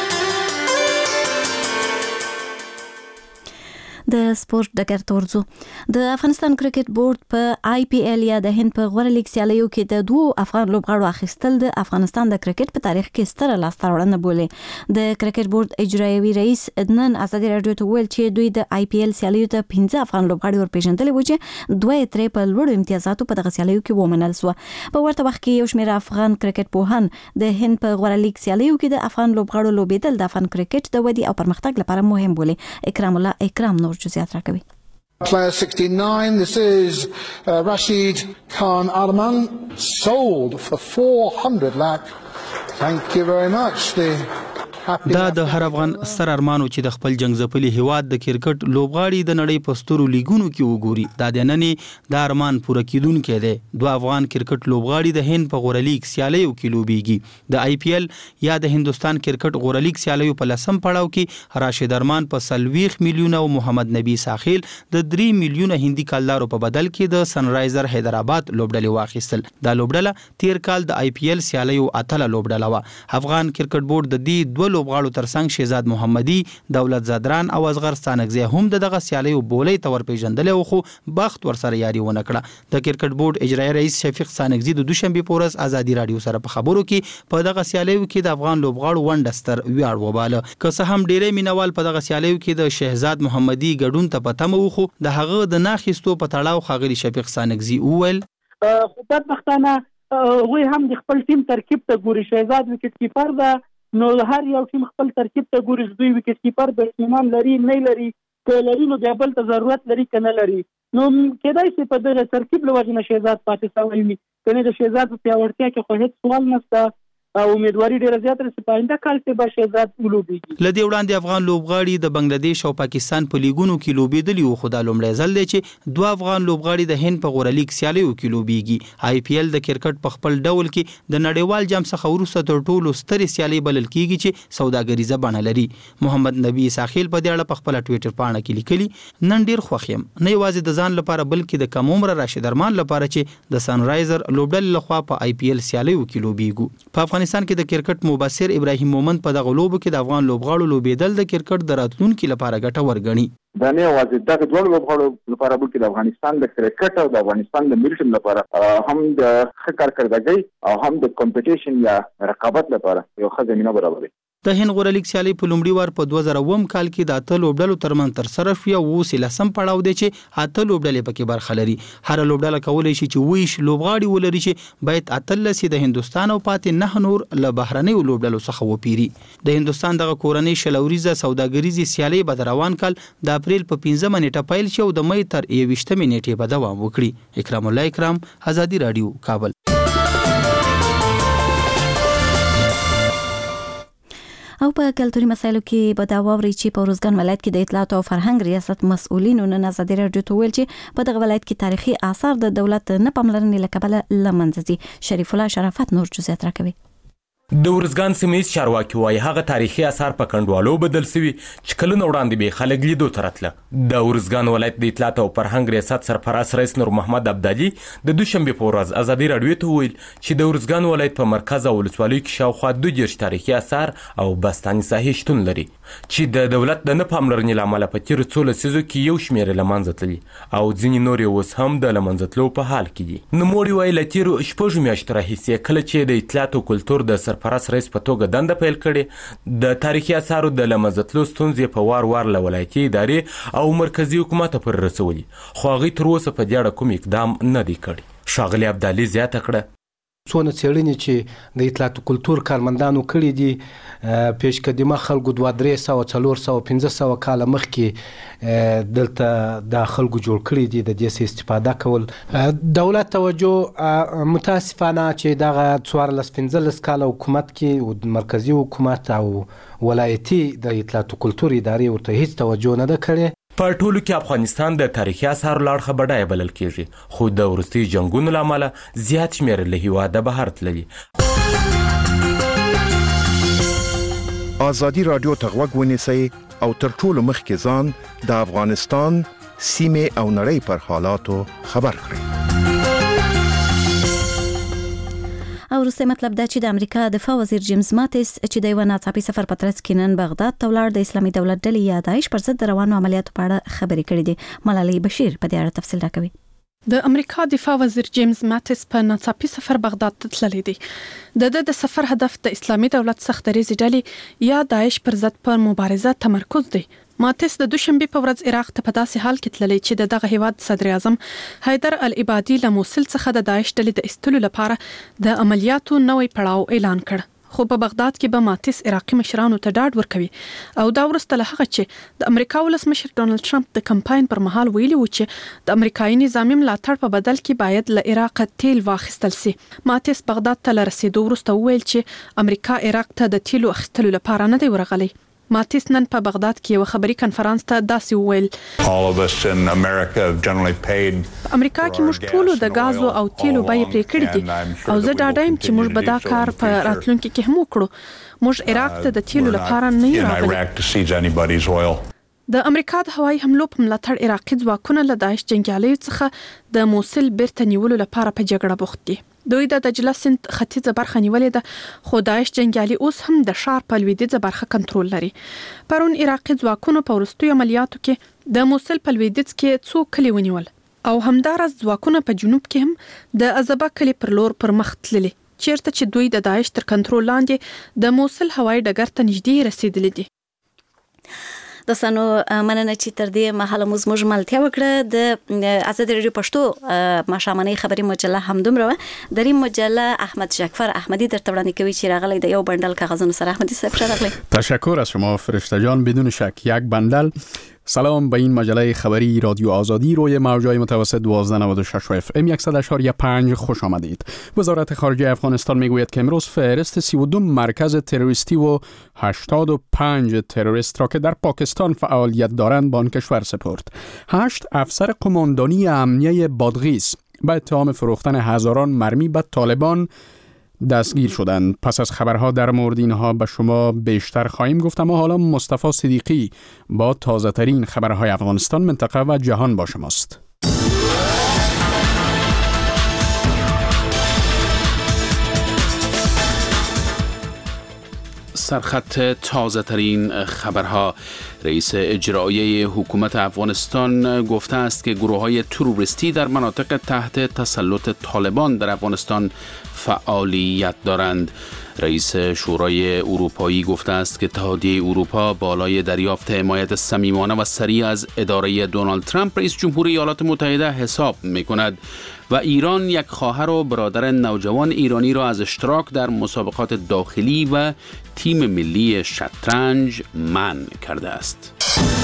د سپورت ډګر ته ورځو. د افغانستان کرکټ بورډ په آی پی ایل یا د هند په غوره لیګ سیالیو کې د دوو افغان لوبغاړو اخیستل د افغانستان د کرکټ په تاریخ کې ستره لاسته راوړنه بولي. د کرکټ بورډ اجرایوي رئیس نن ازادي رادیو ته ویل چې دوی د آی پی ایل سیالیو ته پنځه افغان لوبغاړي ورپېژندلي وو چې دوه یې ترې په لوړو امتیازاتو په دغه سیالیو کې ومنل سوه. په ورته وخت کې یو شمېر افغان کرکټ پوهان د هند په غوره لیګ سیالیو کې د افغان لوبغاړو لوبېدل د افغان کرکټ د ودې او پرمختګ لپاره مهم بولي. اکرام الله اکرام نور جزئیات راکوي. Player sixty-nine, this is uh, Rashid Khan Arman, sold for four hundred lakh. Thank you very much. The دا د هر افغان ستر ارمانو چې د خپل جنگ ځپلي هیواد د کرکټ لوبغاړي د نړۍ په سترو لیګونو کې وګوري. دا د نننې د ارمان پوره کیدونکې دی. دوه افغان کرکټ لوبغاړي د هند په غوره لیګ سیالیو کې لوبېږي. د آی پی ایل یا د هندستان کرکټ غوره لیګ سیالیو په لسم پړاو کې راشد ارمان په سلويخ میلیونه او محمد نبی ساحل د درې میلیونه هندي کالدارو په بدل کې د سنرایزر حیدرآباد لوبډلې واخیستل. دا لوبډله تیر کال د آی پی ایل سیالیو اتله لوبډله و. افغان کرکټ بورډ د دې دوه لوبغاړو ترڅنګ شهزاد محمدي، دولت زادران او اصغر ستانکزی هم دغه سیالیو بولې تور پیژندل او خو بخت ورسره یاري ونه کړه. د کرکټ بورډ اجرایی رئیس شفیق ستانکزی د دوشنبه په ورځ ازادي رادیو سره په خبرو کې په دغه سیالیو کې د افغان لوبغاړو ونډستر ویاړ وباله. که څه هم ډیره مینوال په دغه سیالیو کې د شهزاد محمدي ګډون ته پته مو خو د هغه د ناخستو په تړاو خاغلی شفیق ستانکزی وویل خدای بختانه وی هم د خپل ټیم ترکیب ته ګوري. شهزاد وکټ کیپر ده، نو هر یو ټیم خپل ترکیب ته ګوري. دوی وکټ کیپر بیټسمن لري نه لري، که لري نو د بل ته ضرورت لري کنه لري. نو کېدای شي په دغه ترکیب له وجې نه شهزاد پاتې شوی وي. کنه د شهزاد په پیاوړتیا کې خو هیڅ سوال نشته او امیدواري ډیره زیاته رسې په آینده کال کې به شهزاد ولوبېږي. له دې وړاندې افغان لوبغاړي د بنگلاديش او پاکستان په لیګونو کې لوبېدلي وو، خو دا لومړی ځل دی چې دوه افغان لوبغاړي د هند په غوره لیګ سیالیو کې لوبېږي. آی پی ایل د کرکټ په خپل ډول کې د نړیوال جام څخه وروسته تر ټولو سترې سیالۍ بلل کېږي چې سوداګریزه بڼه لري. محمد نبی ساحل په دې اړه په خپل ټویټر پاڼه کې لیکلي نن ډیر خوښ یم، نه یوازې د ځان لپاره بلکې د کم عمره راشد ارمان لپاره چې د سنرایزر لوبډلې لخوا په آی پی ایل سیالیو کې لوبېږو. په افغانستان کې د کرکټ مبصر ابراهیم مومند په دغه لوبو کې د افغان لوبغاړو لوبېدل د کرکټ د راتلونکي لپاره ګټور ګڼي. دا نه یوازې دغه ډول لوبغاړو لپاره بلکې د افغانستان د کرکټ او د افغانستان د ملي ټیم لپاره هم د ښه کارکردګۍ او هم د کمپټیشن یا رقابت لپاره یو ښه زمینه برابروي. د هند غوره لیګ سیالي په لومړي وار په دوه زره اووه کال کې د اته لوبډلو ترمنځ ترسره شوې او اوس یې لسم پړاو دی چې اته لوبډلې پکې برخه لري. هر لوبډله کولی شي چې ویش لوبغاړي ولري چې باید اتلس د هندستان او پاتې نه نور له بهرنیو لوبډلو څخه وپیري. د هندستان دغه کورنۍ شلوریزه سوداګریزي سیالي به د روان کال د اپریل په پنځمه نیټه پیل شي او د مې تر یوویشتمې نیټې به دوام وکړي. اکرام الله اکرام، ازادي رادیو، کابل. او په کلتوري مسایلو کې به دا واوري چې په روزګان ولایت کې د اطلاعات او فرهنګ ریاست مسؤلینو نن ازادي رادیو ته ویل چې په دغه ولایت کې تاریخي آثار د دولت نه پاملرنې له کبله له منځه ځي. شریف الله شرافت نور جزئیات راکوي. د ورزګان سیمې چارواکي وایي هغه تاریخي آثار په کندوالو بدل شوي چې کلونه وړاندې به خلک لیدو ته راتله. د ورزګان ولایت د اطلاعات او فرهنګ ریاست سرپرست رئیس نور محمد ابدالي د دوشنبه په ورځ ازادي رادیو ته ویل چې د ورزګان ولایت په مرکز او ولسوالۍ کې شاوخوا دوه دیرش تاریخي آثار او بستاني ساحې شتون لري چې د دولت د نه پاملرنې له امله په تیرو څو لسیزو کې یو شمېر له منځه تللي او ځینې نور یې اوس هم د له منځه تلو په حال کې دي. نوموړي وایي له تیرو شپږو میاشتو راهیسې کله چې د اطلاعات او کلتور د سرپرست رئیس په توګه دنده پیل کړي د تاریخي آثارو د له منځه تلو ستونزې په وار وار له ولایتي ادارې او مرکزي حکومت پورې رسولي، خو هغوی تر اوسه په دې اړه کوم اقدام نه دی کړی. ښاغلي ابدالي زیاته کړه څونه څېړنې چې د اطلاعات کلتور کارمندانو کړي دي پیشقدمه خلکو دوه درې سوه څلور سوه پنځه سوه کاله مخکې دلته د خلکو جوړ کړي دي د دې څخه استفاده کول. دولت توجه متاسفانه چې دغه څوارلس پنځلس کاله حکومت کې مرکزي حکومت او ولایتي د اطلاعات کلتور ادارې ورته هیڅ توجه نه ده کړې. په ټولو کې افغانستان د تاریخي آثارو له اړخه بډایه بلل کېږي، خو د وروستیو جنګونو له امله زیات شمېر له هېواده بهر تللي. ازادي رادیو ته غوږ ونیسئ او تر ټولو مخکې ځان د افغانستان سیمې او نړۍ پر حالاتو خبر کړئ. او وروستی مطلب دا چې د امریکا دفاع وزیر جیمز ماتیس چې د یو ناڅاپي سفر په ترڅ کې نن بغداد ته ولاړ د اسلامي دولت ډلې یا داعش پر ضد د روانو عملیاتو په اړه خبرې کړې دي. ملالۍ بشیر په دې اړه تفصیل راکوي. د امریکا دفاع وزیر جیمز ماتیس په ناڅاپي سفر بغداد ته تللی دی. د د سفر هدف د اسلامي دولت سخت دریځ ډلې یا داعش پر ضد پر مبارزه تمرکز دی. ماتیس د دوشنبه په ورځ عراق ته په داسې حال کې تللی چې د دغه هیواد صدر اعظم حیدر العبادي له موصل څخه د داعش ډلې د ایستلو لپاره د عملیاتو نوې پړاو اعلان کړ. خو په بغداد کې به ماتیس عراقي مشرانو ته ډاډ ورکوي او دا ورسته له هغه چې د امریکا ولسمشر ډونالد ټرمپ د کمپاین پر مهال ویلي و چې د امریکایي نظامي ملاتړ په بدل کې باید له عراق تیل واخیستل شي. ماتیس بغداد ته رسیدو ورسته ویل چې امریکا عراق ته د تیلو اخیستلو لپاره نه دی ورغلی. ماتیس نن په بغداد کې یو خبري کنفرانس ته داسې وویل: امریکا کې موږ ټول د غازو او تیلو بیې پرې کړې دي او زه ډاډه یم چې موږ به دا کار په راتلونکي کې هم وکړو. موږ عراق ته د تیلو لپاره نه یو راغلي. د امریکا د هوایي حملو په ملاتړ عراقي ځواکونه له داعش جنګیالیو څخه د موصل بیرته نیولو لپاره په جګړه بوخت دي. دوی د دجله سیند ختیځه برخه نیولې ده، خو داعش جنګیالي اوس هم د ښار په لویدیځه برخه کنټرول لري. پرون عراقي ځواکونو په وروستیو عملیاتو کې د موصل په لویدیځ کې څو کلي ونیول او همداراز ځواکونه په جنوب کې هم د ازبا کلي پر لور پر مخ تللي، چیرته چې دوی د داعش تر کنټرول لاندې د موصل هوایي ډګر ته نږدې رسیدلي دي. دوستانو مننه چې تر دې مهاله مو زموږ ملتیا وکړه. د آزادي رادیو پښتو ماښامنۍ خبري مجله همدومره وه. دریم مجله احمد جعفر احمدی در وړاندې کوي چې راغلی د یو بندل کاغذونو سره. احمدی صاحب خوش راغلی. تشکر از شما فرشته جان. بدون شک یک بندل. سلام به این مجله خبری رادیو آزادی روی موجای متوسط دوازده نود و شش اف ام صد و شش و پنج خوش آمدید. وزارت خارجه افغانستان میگوید که امروز فهرست سی و دو مرکز تروریستی و هشتاد و پنج تروریست را که در پاکستان فعالیت دارند به آن کشور سپرد. هشت افسر قماندانی امنیه بادغیس به اتهام فروختن هزاران مرمی به طالبان دستگیر شدند. پس از خبرها در مورد اینها به شما بیشتر خواهیم گفت، اما حالا مصطفی صدیقی با تازه ترین خبرهای افغانستان، منطقه و جهان با شماست. سرخط تازه ترین خبرها. رئیس اجرایی حکومت افغانستان گفته است که گروه‌های تروریستی در مناطق تحت تسلط طالبان در افغانستان فعالیت دارند. رئیس شورای اروپایی گفته است که اتحادیه اروپا بالای دریافت حمایت صمیمانه و سریع از اداره دونالد ترامپ رئیس جمهوری ایالات متحده حساب می‌کند و ایران یک خواهر و برادر نوجوان ایرانی را از اشتراک در مسابقات داخلی و تیم ملی شطرنج منع کرده است.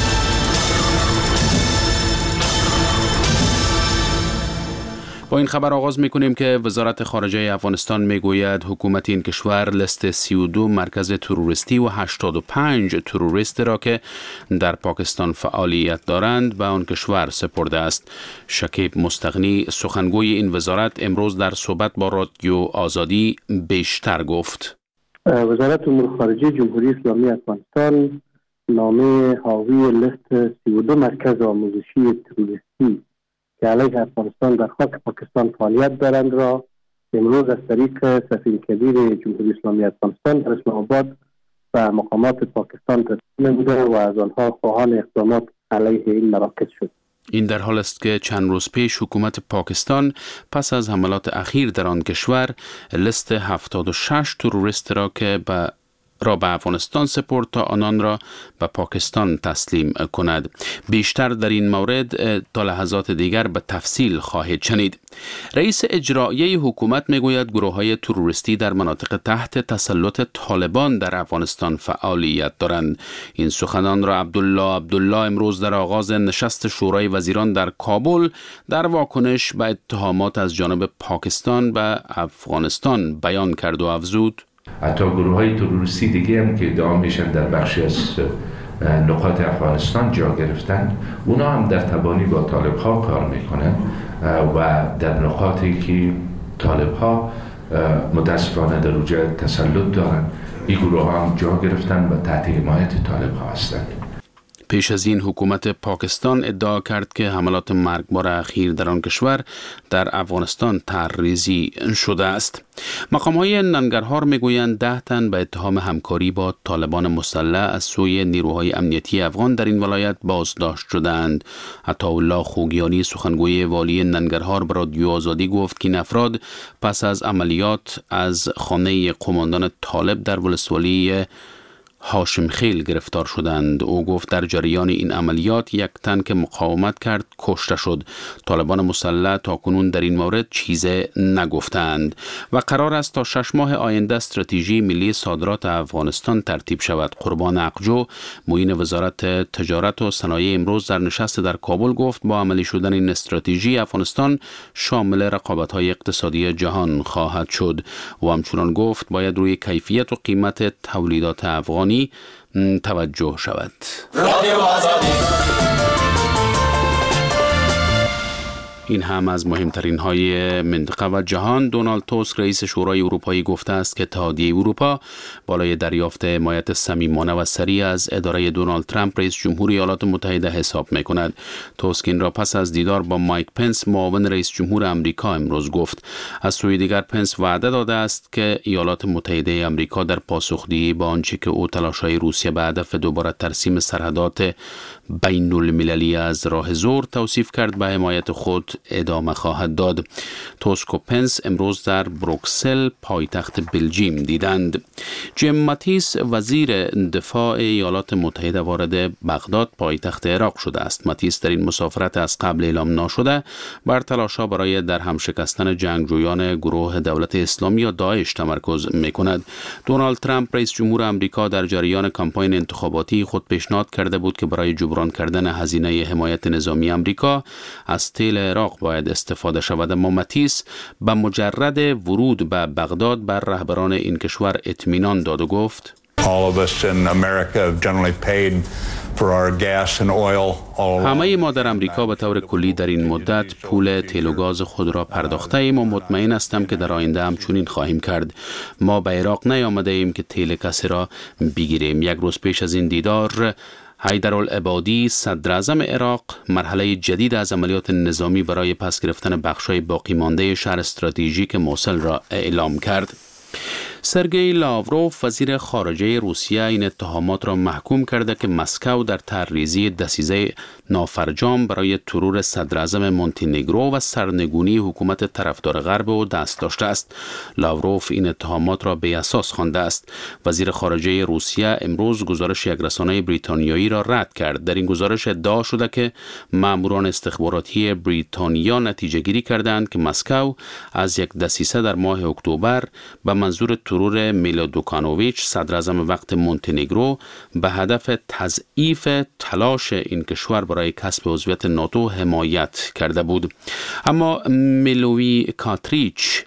با این خبر آغاز می‌کنیم که وزارت خارجه افغانستان میگوید حکومت این کشور لیست سی و دو مرکز تروریستی و هشتاد و پنج تروریست را که در پاکستان فعالیت دارند به آن کشور سپرده است. شکیب مستغنی سخنگوی این وزارت امروز در صحبت با رادیو آزادی بیشتر گفت. وزارت امور خارجه جمهوری اسلامی افغانستان نامه حاوی لیست سی و دو مرکز آموزشی تروریستی که علیه افغانستان در خاک پاکستان فعالیت دارند را امروز از طریق سفیر کبیر جمهوری اسلامی افغانستان در اسلام آباد و مقامات پاکستان تسلیم نموده و از آنها خواهان اقدامات علیه این مراکز شد. این در حال است که چند روز پیش حکومت پاکستان پس از حملات اخیر در آن کشور لیست هفتاد و شش تروریست را که به را به افغانستان سپرد تا آنان را به پاکستان تسلیم کند. بیشتر در این مورد تا لحظات دیگر به تفصیل خواهید شنید. رئیس اجرایی حکومت میگوید گروه‌های تروریستی در مناطق تحت تسلط طالبان در افغانستان فعالیت دارند. این سخنان را عبدالله عبدالله امروز در آغاز نشست شورای وزیران در کابل در واکنش به اتهامات از جانب پاکستان به افغانستان بیان کرد و افزود: حتی گروه های تروریستی دیگه هم که ادعا میشن در بخشی از نقاط افغانستان جا گرفتن، اونا هم در تبانی با طالب ها کار میکنن و در نقاطی که طالب ها متاسفانه در اونجا تسلط دارن، این گروه ها هم جا گرفتن و تحت حمایت طالب ها هستند. پیش از این حکومت پاکستان ادعا کرد که حملات مرگبار اخیر در آن کشور در افغانستان طرحریزی شده است. مقام‌های ننگرهار میگویند ده تن به اتهام همکاری با طالبان مسلح از سوی نیروهای امنیتی افغان در این ولایت بازداشت شدند. عطاالله خوگیانی سخنگوی والی ننگرهار به رادیو آزادی گفت که این افراد پس از عملیات از خانه قماندان طالب در ولسوالی هاشم خیل گرفتار شدند. او گفت در جریان این عملیات یک تن که مقاومت کرد کشته شد. طالبان مسلح تاکنون در این مورد چیزی نگفتند و قرار است تا شش ماه آینده استراتژی ملی صادرات افغانستان ترتیب شود. قربان اقجو معین وزارت تجارت و صنایع امروز در نشست در کابل گفت با عملی شدن این استراتژی افغانستان شامل رقابت‌های اقتصادی جهان خواهد شد و همچنان گفت باید روی کیفیت و قیمت تولیدات افغانی توجه شود. این هم از مهمترین های منطقه و جهان. دونالد توسک رئیس شورای اروپایی گفته است که اتحادیه اروپا بالای دریافت حمایت صمیمانه و سریع از اداره دونالد ترامپ رئیس جمهور ایالات متحده حساب می‌کند. توسک این را پس از دیدار با مایک پنس معاون رئیس جمهور آمریکا امروز گفت. از سوی دیگر پنس وعده داده است که ایالات متحده آمریکا در پاسخگویی به آنچه که او تلاش‌های روسیه به هدف دوباره ترسیم سرحدات بین المللی از راه زور توصیف کرد به حمایت خود ادامه خواهد داد. توسک و پنس امروز در بروکسل پایتخت بلژیم دیدند. جیم ماتیس وزیر دفاع ایالات متحده وارد بغداد پایتخت عراق شده است. ماتیس در این مسافرت از قبل اعلام ناشده بر تلاش‌ها برای در هم شکستن جنگجویان گروه دولت اسلامی یا داعش تمرکز می‌کند. دونالد ترامپ رئیس جمهور آمریکا در جریان کمپاین انتخاباتی خود پیشنهاد کرده بود که برای جبران کردن هزینه حمایت نظامی آمریکا از تیل عراق باید استفاده شود. اما ماتیس به مجرد ورود به بغداد بر رهبران این کشور اطمینان داد و گفت همه ما در امریکا به طور کلی در این مدت پول تیل و گاز خود را پرداخته ایم و مطمئن هستم که در آینده هم چنین خواهیم کرد. ما به عراق نیامده ایم که تیل کسی را بگیریم. یک روز پیش از این دیدار حیدرالعبادی صدر اعظم عراق مرحله جدید از عملیات نظامی برای پس گرفتن بخشای باقی مانده شهر استراتژیک موصل را اعلام کرد. سرگئی لاوروف وزیر خارجه روسیه این اتهامات را محکوم کرده که مسکو در طرحریزی دسیسه نافرجام برای ترور صدر اعظم مونتینگرو و سرنگونی حکومت طرفدار غرب او دست داشته است. لاوروف این اتهامات را بی اساس خوانده است. وزیر خارجه روسیه امروز گزارش یک رسانه بریتانیایی را رد کرد. در این گزارش ادعا شده که ماموران استخباراتی بریتانیا نتیجه گیری کردند که مسکو از یک دسیسه در ماه اکتبر به منظور ترور میلو دوکانوویچ صدر اعظم وقت مونتینگرو به هدف تضعیف تلاش این کشور برای کسب عضویت ناتو حمایت کرده بود. اما میلوی کاتریچ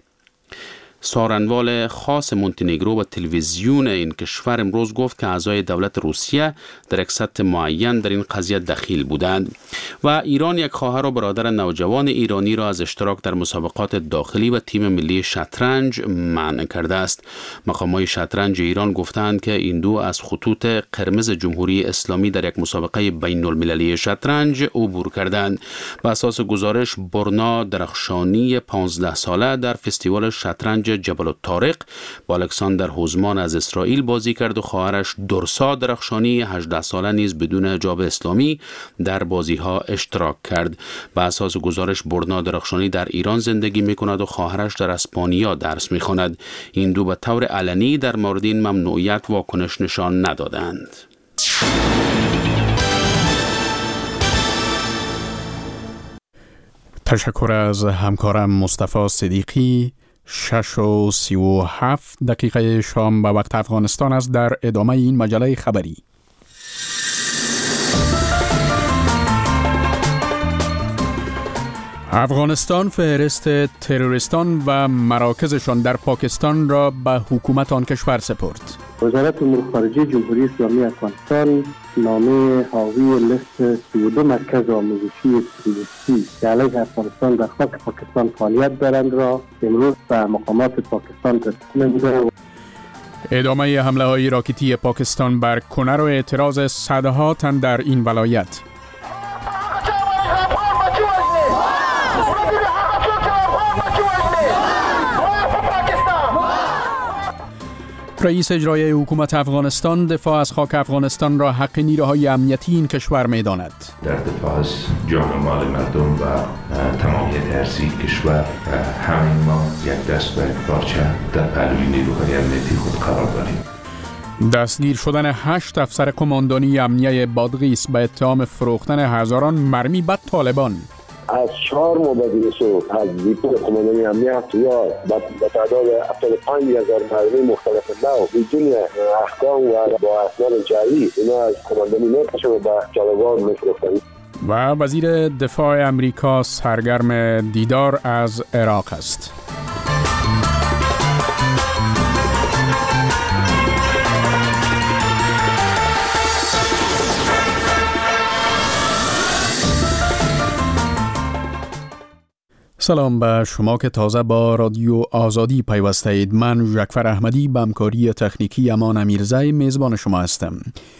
سارنوال خاص مونتینگرو و تلویزیون این کشور امروز گفت که اعضای دولت روسیه در یک سطح معین در این قضیه دخیل بودند و ایران یک خواهر و برادر نوجوان ایرانی را از اشتراک در مسابقات داخلی و تیم ملی شطرنج منع کرده است. مقامات شطرنج ایران گفتند که این دو از خطوط قرمز جمهوری اسلامی در یک مسابقه بین المللی شطرنج عبور کردند. بر اساس گزارش برنا درخشانی پانزده ساله در فستیوال شطرنج جبل الطارق با الکساندر هوزمان از اسرائیل بازی کرد و خواهرش درسا درخشانی هجده ساله نیز بدون حجاب اسلامی در بازی ها اشتراک کرد. به اساس گزارش برنا درخشانی در ایران زندگی می کند و خواهرش در اسپانیا درس می خواند. این دو به طور علنی در مورد این ممنوعیت واکنش نشان ندادند. تشکر از همکارم مصطفی صدیقی. شش و سی و هفت دقیقه شام به وقت افغانستان است. در ادامه این مجله خبری افغانستان فهرست تروریستان و مراکزشان در پاکستان را به حکومت آن کشور سپرد. وزارت امور خارجه جمهوری اسلامی افغانستان نامه حاوی لیست سی و دو مرکز آموزشی تروریستی که علیه افغانستان در خاک پاکستان فعالیت دارند را امروز به مقامات پاکستان تسلیم نموده. ادامه حمله های راکتی پاکستان بر کنر و اعتراض صدها تن در این ولایت. رئیس اجرایی حکومت افغانستان دفاع از خاک افغانستان را حق نیروهای امنیتی این کشور می‌داند. در دفاع از جان و مال مردم و تمامیت ارضی کشور همین ما یک دست و یک پارچه در پهلوی نیروهای امنیتی خود قرار داریم. دستگیر شدن هشت افسر قماندانی امنیه بادغیس به اتهام فروختن هزاران مرمی به طالبان. از چهار ماه بعد از دیپو قماندانی امنیت یا به تعداد هفتاد و پنج هزار مرمی مختلف نو بدون احکام و با اسناد جعلی اینا از قماندانی میکشن و به طالبان میفروختن. و وزیر دفاع امریکا سرگرم دیدار از عراق است. سلام به شما که تازه با رادیو آزادی پیوسته اید. من ژکفر احمدی به همکاری تکنیکی امان امیرزی میزبان شما هستم.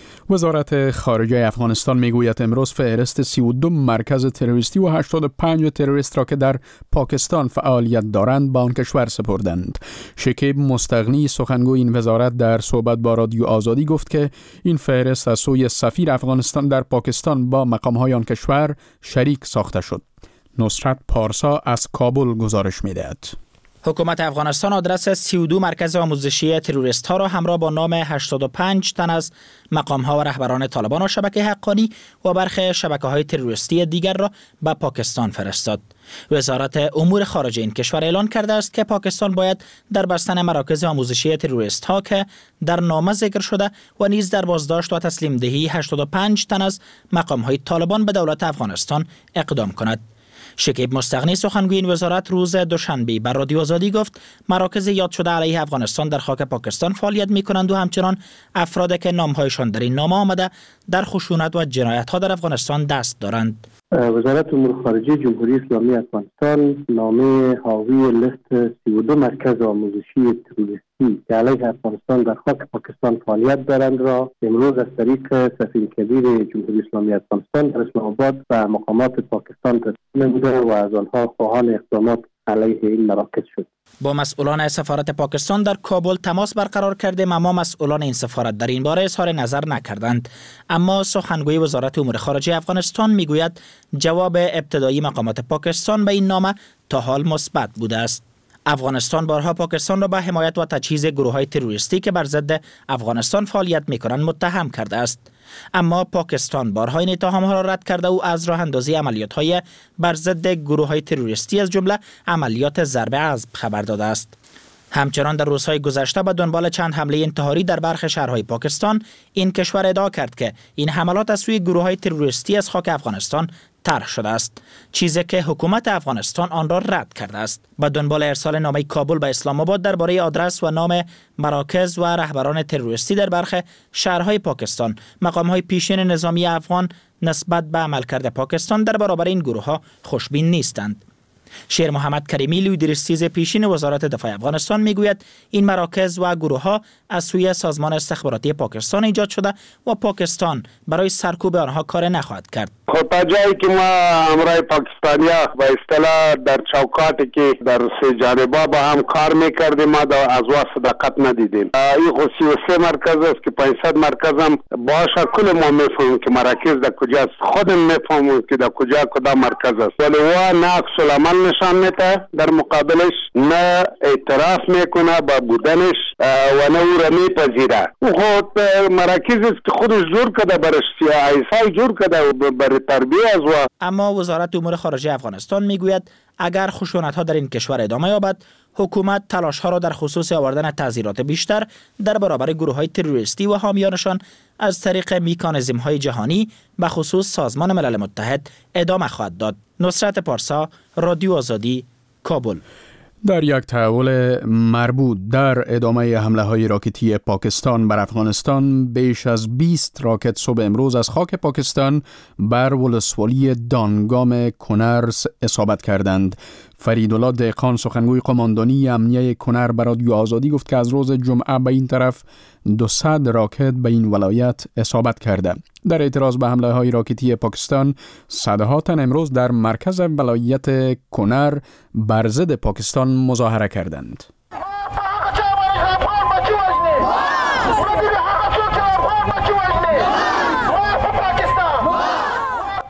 وزارت خارجه افغانستان میگوید امروز فهرست سی و دو مرکز تروریستی و هشتاد و پنج تروریست را که در پاکستان فعالیت دارند به آن کشور سپردند. شکیب مستغنی سخنگوی این وزارت در صحبت با رادیو آزادی گفت که این فهرست از سوی سفیر افغانستان در پاکستان با مقام‌های آن کشور شریک ساخته شد. نصرت پارسا از کابل گزارش می‌دهد. حکومت افغانستان آدرس سی و دو مرکز آموزشی تروریست ها را همراه با نام هشتاد و پنج تن از مقام ها و رهبران طالبان و شبکه حقانی و برخی شبکه های تروریستی دیگر را به پاکستان فرستاد. وزارت امور خارجه این کشور اعلان کرده است که پاکستان باید در بستن مراکز آموزشی تروریست ها که در نامه ذکر شده و نیز در بازداشت و تسلیم دهی هشتاد و پنج تن از مقام های طالبان به دولت افغانستان اقدام کند. شکیب مستغنی سخنگوی این وزارت روز دوشنبه بر رادیو آزادی گفت مراکز یاد شده علیه افغانستان در خاک پاکستان فعالیت می‌کنند و همچنان افرادی که نام‌هایشان در این نامه آمده در خشونت و جنایت‌ها در افغانستان دست دارند. وزارت امور خارجه جمهوری اسلامی افغانستان نامه حاوی لیست سی و دو مرکز آموزشی تروریستی که علیه افغانستان در خاک پاکستان فعالیت دارند را امروز از طریق سفیر کبیر جمهوری اسلامی افغانستان در اسلام آباد و مقامات پاکستان تسلیم نموده و از آنها خواهان اقدامات علیه این مراکز شد. با مسئولان سفارت پاکستان در کابل تماس برقرار کردیم اما مسئولان این سفارت در این باره اظهار نظر نکردند. اما سخنگوی وزارت امور خارجه افغانستان میگوید جواب ابتدایی مقامات پاکستان به این نامه تا حال مثبت بوده است. افغانستان بارها پاکستان را به حمایت و تجهیز گروه‌های تروریستی که بر ضد افغانستان فعالیت می‌کنند متهم کرده است. اما پاکستان بارها این اتهام‌ها را رد کرده و از راه اندازی عملیات‌های بر ضد گروه‌های تروریستی از جمله عملیات ضرب عضب خبر داده است. همچنان در روزهای گذشته به دنبال چند حمله انتحاری در برخی شهرهای پاکستان این کشور ادعا کرد که این حملات از سوی گروه‌های تروریستی از خاک افغانستان طرح شده است، چیزی که حکومت افغانستان آن را رد کرده است. به دنبال ارسال نامه کابل به اسلام آباد درباره آدرس و نام مراکز و رهبران تروریستی در برخی شهرهای پاکستان، مقام‌های پیشین نظامی افغان نسبت به عملکرد پاکستان در برابر این گروه‌ها خوشبین نیستند. شیر محمد کریمی لیدرستیز پیشین وزارت دفاع افغانستان میگوید این مراکز و گروه ها از سوی سازمان استخباراتی پاکستان ایجاد شده و پاکستان برای سرکوب آنها کار نخواهد کرد. خب تا جایی که ما امرای پاکستانیا به اصطلاح در چوکاتی که در سه جانبه با هم کار میکردیم ما از وا صداقت ندیدیم. این خو سی و سه مرکز است که پانصد مرکز هم باشه کل ما میفهمیم که مراکز در کجاست، خودم میفهمیم که در کجا کدام مرکز است، ولی و نه عکس العمل نشان میده در مقابلش، نه اعتراف میکنه با بودنش و نه او را میپذیره. خود مراکز است که خودش جور کرده برش سیاسی جور کرده و بر تربیه از و اما وزارت امور خارجه افغانستان میگوید اگر خشونت ها در این کشور ادامه یابد حکومت تلاش ها را در خصوص آوردن تعزیرات بیشتر در برابر گروه های تروریستی و حامیانشان از طریق میکانیزم های جهانی به خصوص سازمان ملل متحد ادامه خواهد داد. نصرت پارسا، رادیو آزادی، کابل. در یک تحول مربوط در ادامه حمله های راکتی پاکستان بر افغانستان، بیش از بیست راکت صبح امروز از خاک پاکستان بر ولسوالی دانگام کنر اصابت کردند. فریدالله دهقان سخنگوی قماندانی امنیه کنر بر رادیو آزادی گفت که از روز جمعه به این طرف دویست راکت به این ولایت اصابت کرده. در اعتراض به حمله های راکتی پاکستان، صدها تن امروز در مرکز ولایت کنر بر ضد پاکستان مظاهره کردند.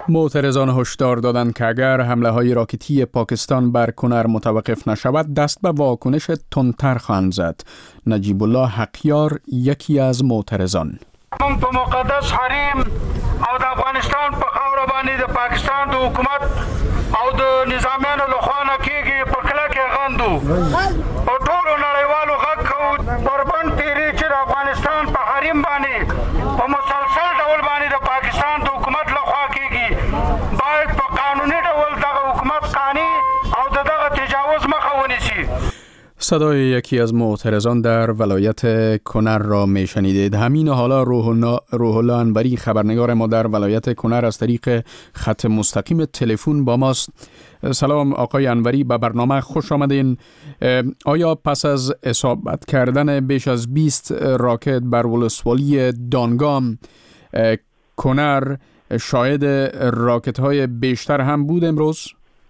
معترضان هشدار دادند که اگر حمله های راکتی پاکستان بر کنر متوقف نشود دست به واکنش تندتر خواهند زد. نجیب الله حقیار یکی از معترضان: موږ په مقدس حریم او د افغانستان په خاوره باندې د پاکستان د حکومت او د نظامیانو له خوا نه کېږي په کلکه غندو په ټولو نړیوالو غږ کوو بربند تیری چې د افغانستان په حریم باندې په مسلسل ډول باندې د پاکستان د حکومت له خوا کېږي باید په قانوني ډول دغه حکومت قانی او د دغه تجاوز مخه ونیسي. صدای یکی از معترضان در ولایت کنر را میشنیدید. همین حالا روح الله انوری خبرنگار ما در ولایت کنر از طریق خط مستقیم تلفن با ماست. سلام آقای انوری، به برنامه خوش آمدین. آیا پس از اصابت کردن بیش از بیست راکت بر ولسوالی دانگام کنر شاهد راکت های بیشتر هم بود امروز؟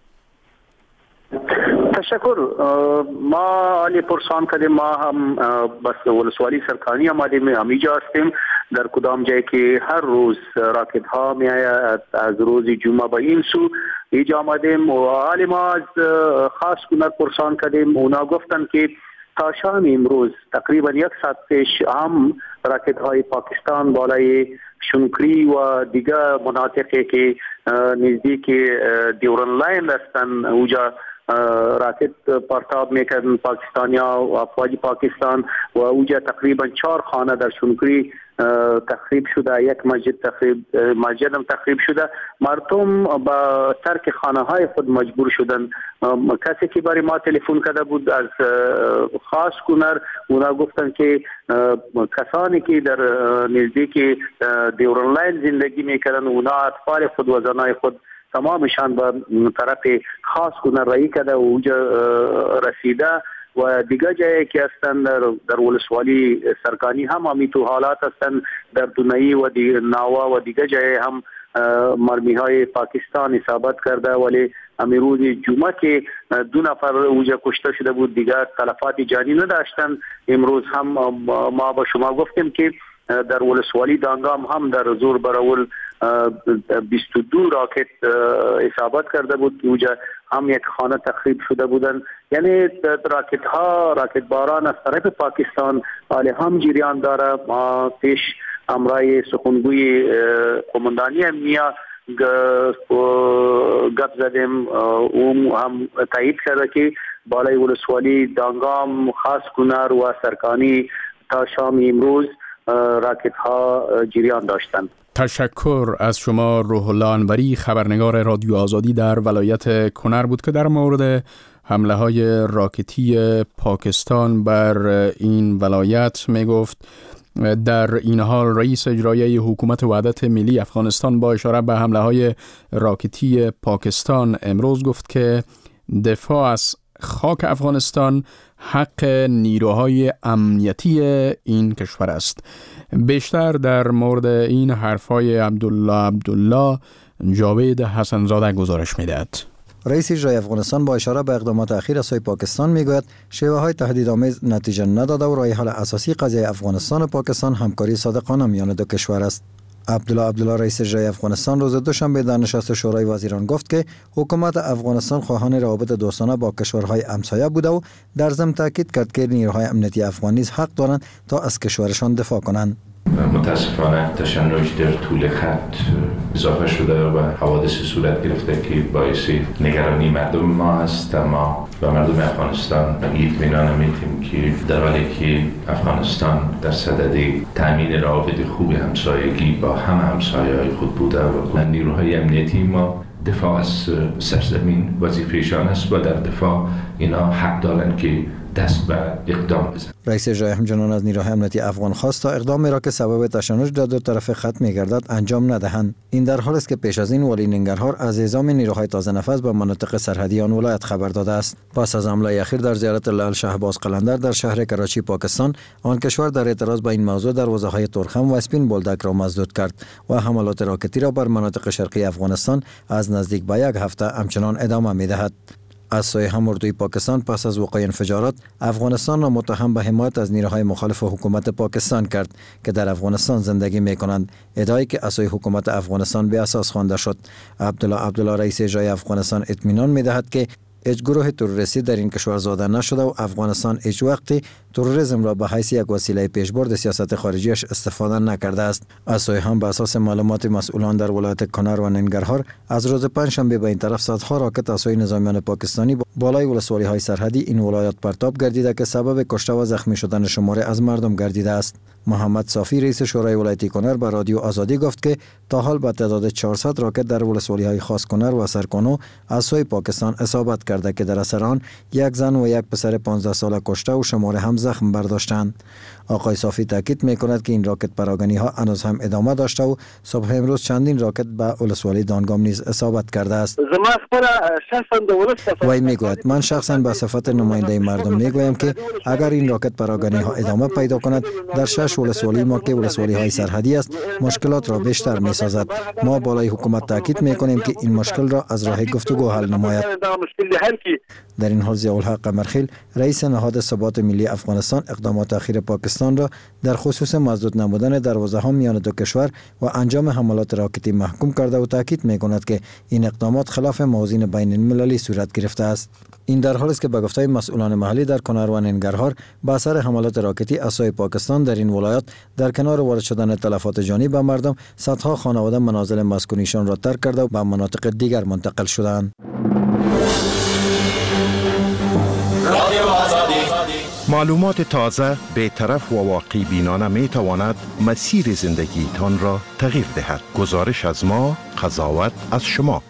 تشکر. ما علی پرسان کردیم، ما هم بس ولسوالی سرکانی آمدیم، همینجا هستیم در کدام جایی که هر روز راکت ها می آید. از روز جمعه به این سو اینجا آمدیم و حالی ما از خاص کنر پرسان کردیم. اونا گفتن که تا شام امروز تقریبا یک ساعت پیش هم راکت های پاکستان بالای شنکری و دیگر مناطقی که نزدیک دیورن لاین هستند اوجا راکت پرتاب میکردن پاکستانیا و افواج پاکستان و اوجا تقریبا چهار خانه در شنکری تخریب شده، یک مسجد تخریب مسجد هم تخریب شده. مردم با ترک خانه های خود مجبور شدن. کسی که برای ما تلفن کرده بود از خاص کنر، اونا گفتن که کسانی که در نزدیک دیورن لاین زندگی میکردن اونا اطفال خود و زنای خود تمامشان به طرف خاص کنر رایی کرده و اوجا رسیده و دیگر جایی که هستند در, در ولسوالی سرکانی هم همی تو حالات هستند. در دونایی و دی ناوا و دیگر جایی هم مرمی های پاکستان اصابت کرده، ولی همی روز جمعه که دو نفر اوجا کشته شده بود، دیگر تلفات جانی نداشتند. امروز هم ما با شما گفتیم که در ولسوالی دانگام هم در زور براول بیست و دو راکت اصابت کرده بود، اوجا هم یک خانه تخریب شده بودن. یعنی راکت ها راکت باران از طرف پاکستان حالی هم جریان داره. ما پیش امرای سخنگوی قماندانی امنیه گپ زدیم، او هم تایید کرده که بالای ولسوالی دانگام، خاص کنر و سرکانی تا شام امروز راکت ها جریان داشتند. تشکر از شما روح الله انوری، خبرنگار رادیو آزادی در ولایت کنر بود که در مورد حمله های راکتی پاکستان بر این ولایت می گفت. در این حال رئیس اجرایی حکومت وحدت ملی افغانستان با اشاره به حمله های راکتی پاکستان امروز گفت که دفاع از خاک افغانستان حق نیروهای امنیتی این کشور است. بیشتر در مورد این حرفای عبدالله عبدالله جاوید حسنزاده گزارش میدهد. رئیس اجرایی افغانستان با اشاره به اقدامات اخیر از سوی پاکستان میگوید شیوه های تهدیدآمیز نتیجه نداده و راه حل اساسی قضیه افغانستان و پاکستان همکاری صادقانه میان دو کشور است. عبدالله عبدالله رئیس اجرایی افغانستان روز دوشنبه در نشست شورای وزیران گفت که حکومت افغانستان خواهان روابط دوستانه با کشورهای همسایه بوده و در ضمن تاکید کرد که نیروهای امنیتی افغان نیز حق دارند تا از کشورشان دفاع کنند. متاسفانه تشنج در طول خط اضافه شده و حوادث صورت گرفته که باعث نگرانی مردم ما است. ما و مردم افغانستان اطمینان میدیم که در حالی که افغانستان در صدد تامین روابط خوب همسایگی با هم همسایه‌های خود بوده و نیروهای امنیتی ما دفاع از سرزمین وظیفه‌شان است و در دفاع اینا حق دارند که دست به اقدام بزنند. رئیس اجرایی همچنان از نیروهای امنیتی افغان خواست تا اقدامی را که سبب تشنج در دو طرف خط می‌گردد انجام ندهند. این در حالی است که پیش از این والی ننگرهار از اعزام نیروهای تازه نفس به مناطق سرحدی آن ولایت خبر داده است. پس از حمله اخیر در زیارت لال شهباز قلندر در شهر کراچی پاکستان، آن کشور در اعتراض به این موضوع دروازه‌های تورخم و اسپین بولدک را مسدود کرد و حملات راکتی را بر مناطق شرقی افغانستان از نزدیک به یک هفته همچنان ادامه می‌دهد. از سوی هم اردوی پاکستان پس از وقوع انفجارات افغانستان را متهم به حمایت از نیروهای مخالف حکومت پاکستان کرد که در افغانستان زندگی می کنند، ادعایی که از سوی حکومت افغانستان به اساس خوانده شد. عبدالله عبدالله رئیس اجرایی افغانستان اطمینان می دهد که هیچ گروه تروریستی در این کشور زاده نشده و افغانستان هیچ وقتی تروریسم را به حیث یک وسیله پیشبرد سیاست خارجیش استفاده نکرده است. از سوی هم به اساس معلومات مسئولان در ولایت کنر و ننگرهار از روز پنجشنبه به این طرف صدها راکت از سوی نظامیان پاکستانی بالای ولسوالی های سرحدی این ولایت پرتاب گردیده که سبب کشته و زخمی شدن شماری از مردم گردیده است. محمد صافی رئیس شورای ولایتی کنر به رادیو آزادی گفت که تا حال به تعداد چهارصد راکت در ولسوالی های خاص کنر و سرکانو از سوی پاکستان اصابت کرده که در اثر آن یک زن و یک پسر پانزده ساله کشته و شماری هم زخم برداشتند. آقای صافی تاکید میکند که این راکت پراگنی ها هنوز هم ادامه داشته و صبح امروز چندین راکت به ولسوالی دانگام نیز اصابت کرده است. وی میگوید من شخصا به صفت نماینده مردم میگویم که اگر این راکت پراگنی ها ادامه پیدا کند در شش ولسوالی ما که ولسوالی های سرحدی است مشکلات را بیشتر می سازد. ما بالای حکومت تاکید میکنیم که این مشکل را از راه گفتگو حل نماید. در این حال ضیاء الحق قمرخیل رئیس نهاد ثبات ملی افغانستان اقدامات اخیر پاکستان را در خصوص مسدود نمودن دروازه ها میان دو کشور و انجام حملات راکتی محکوم کرده و تاکید میکند که این اقدامات خلاف موازین بین المللی صورت گرفته است. این در حالی است که به گفته مسئولان محلی در کنر و ننگرهار به اثر حملات راکتی از سوی پاکستان در این ولایات در کنار وارد شدن تلفات جانی به مردم صدها خانواده منازل مسکونیشان را ترک کرده و به مناطق دیگر منتقل شدند. معلومات تازه، بی‌طرف و واقعی بینانه می تواند مسیر زندگی تان را تغییر دهد. گزارش از ما، قضاوت از شما.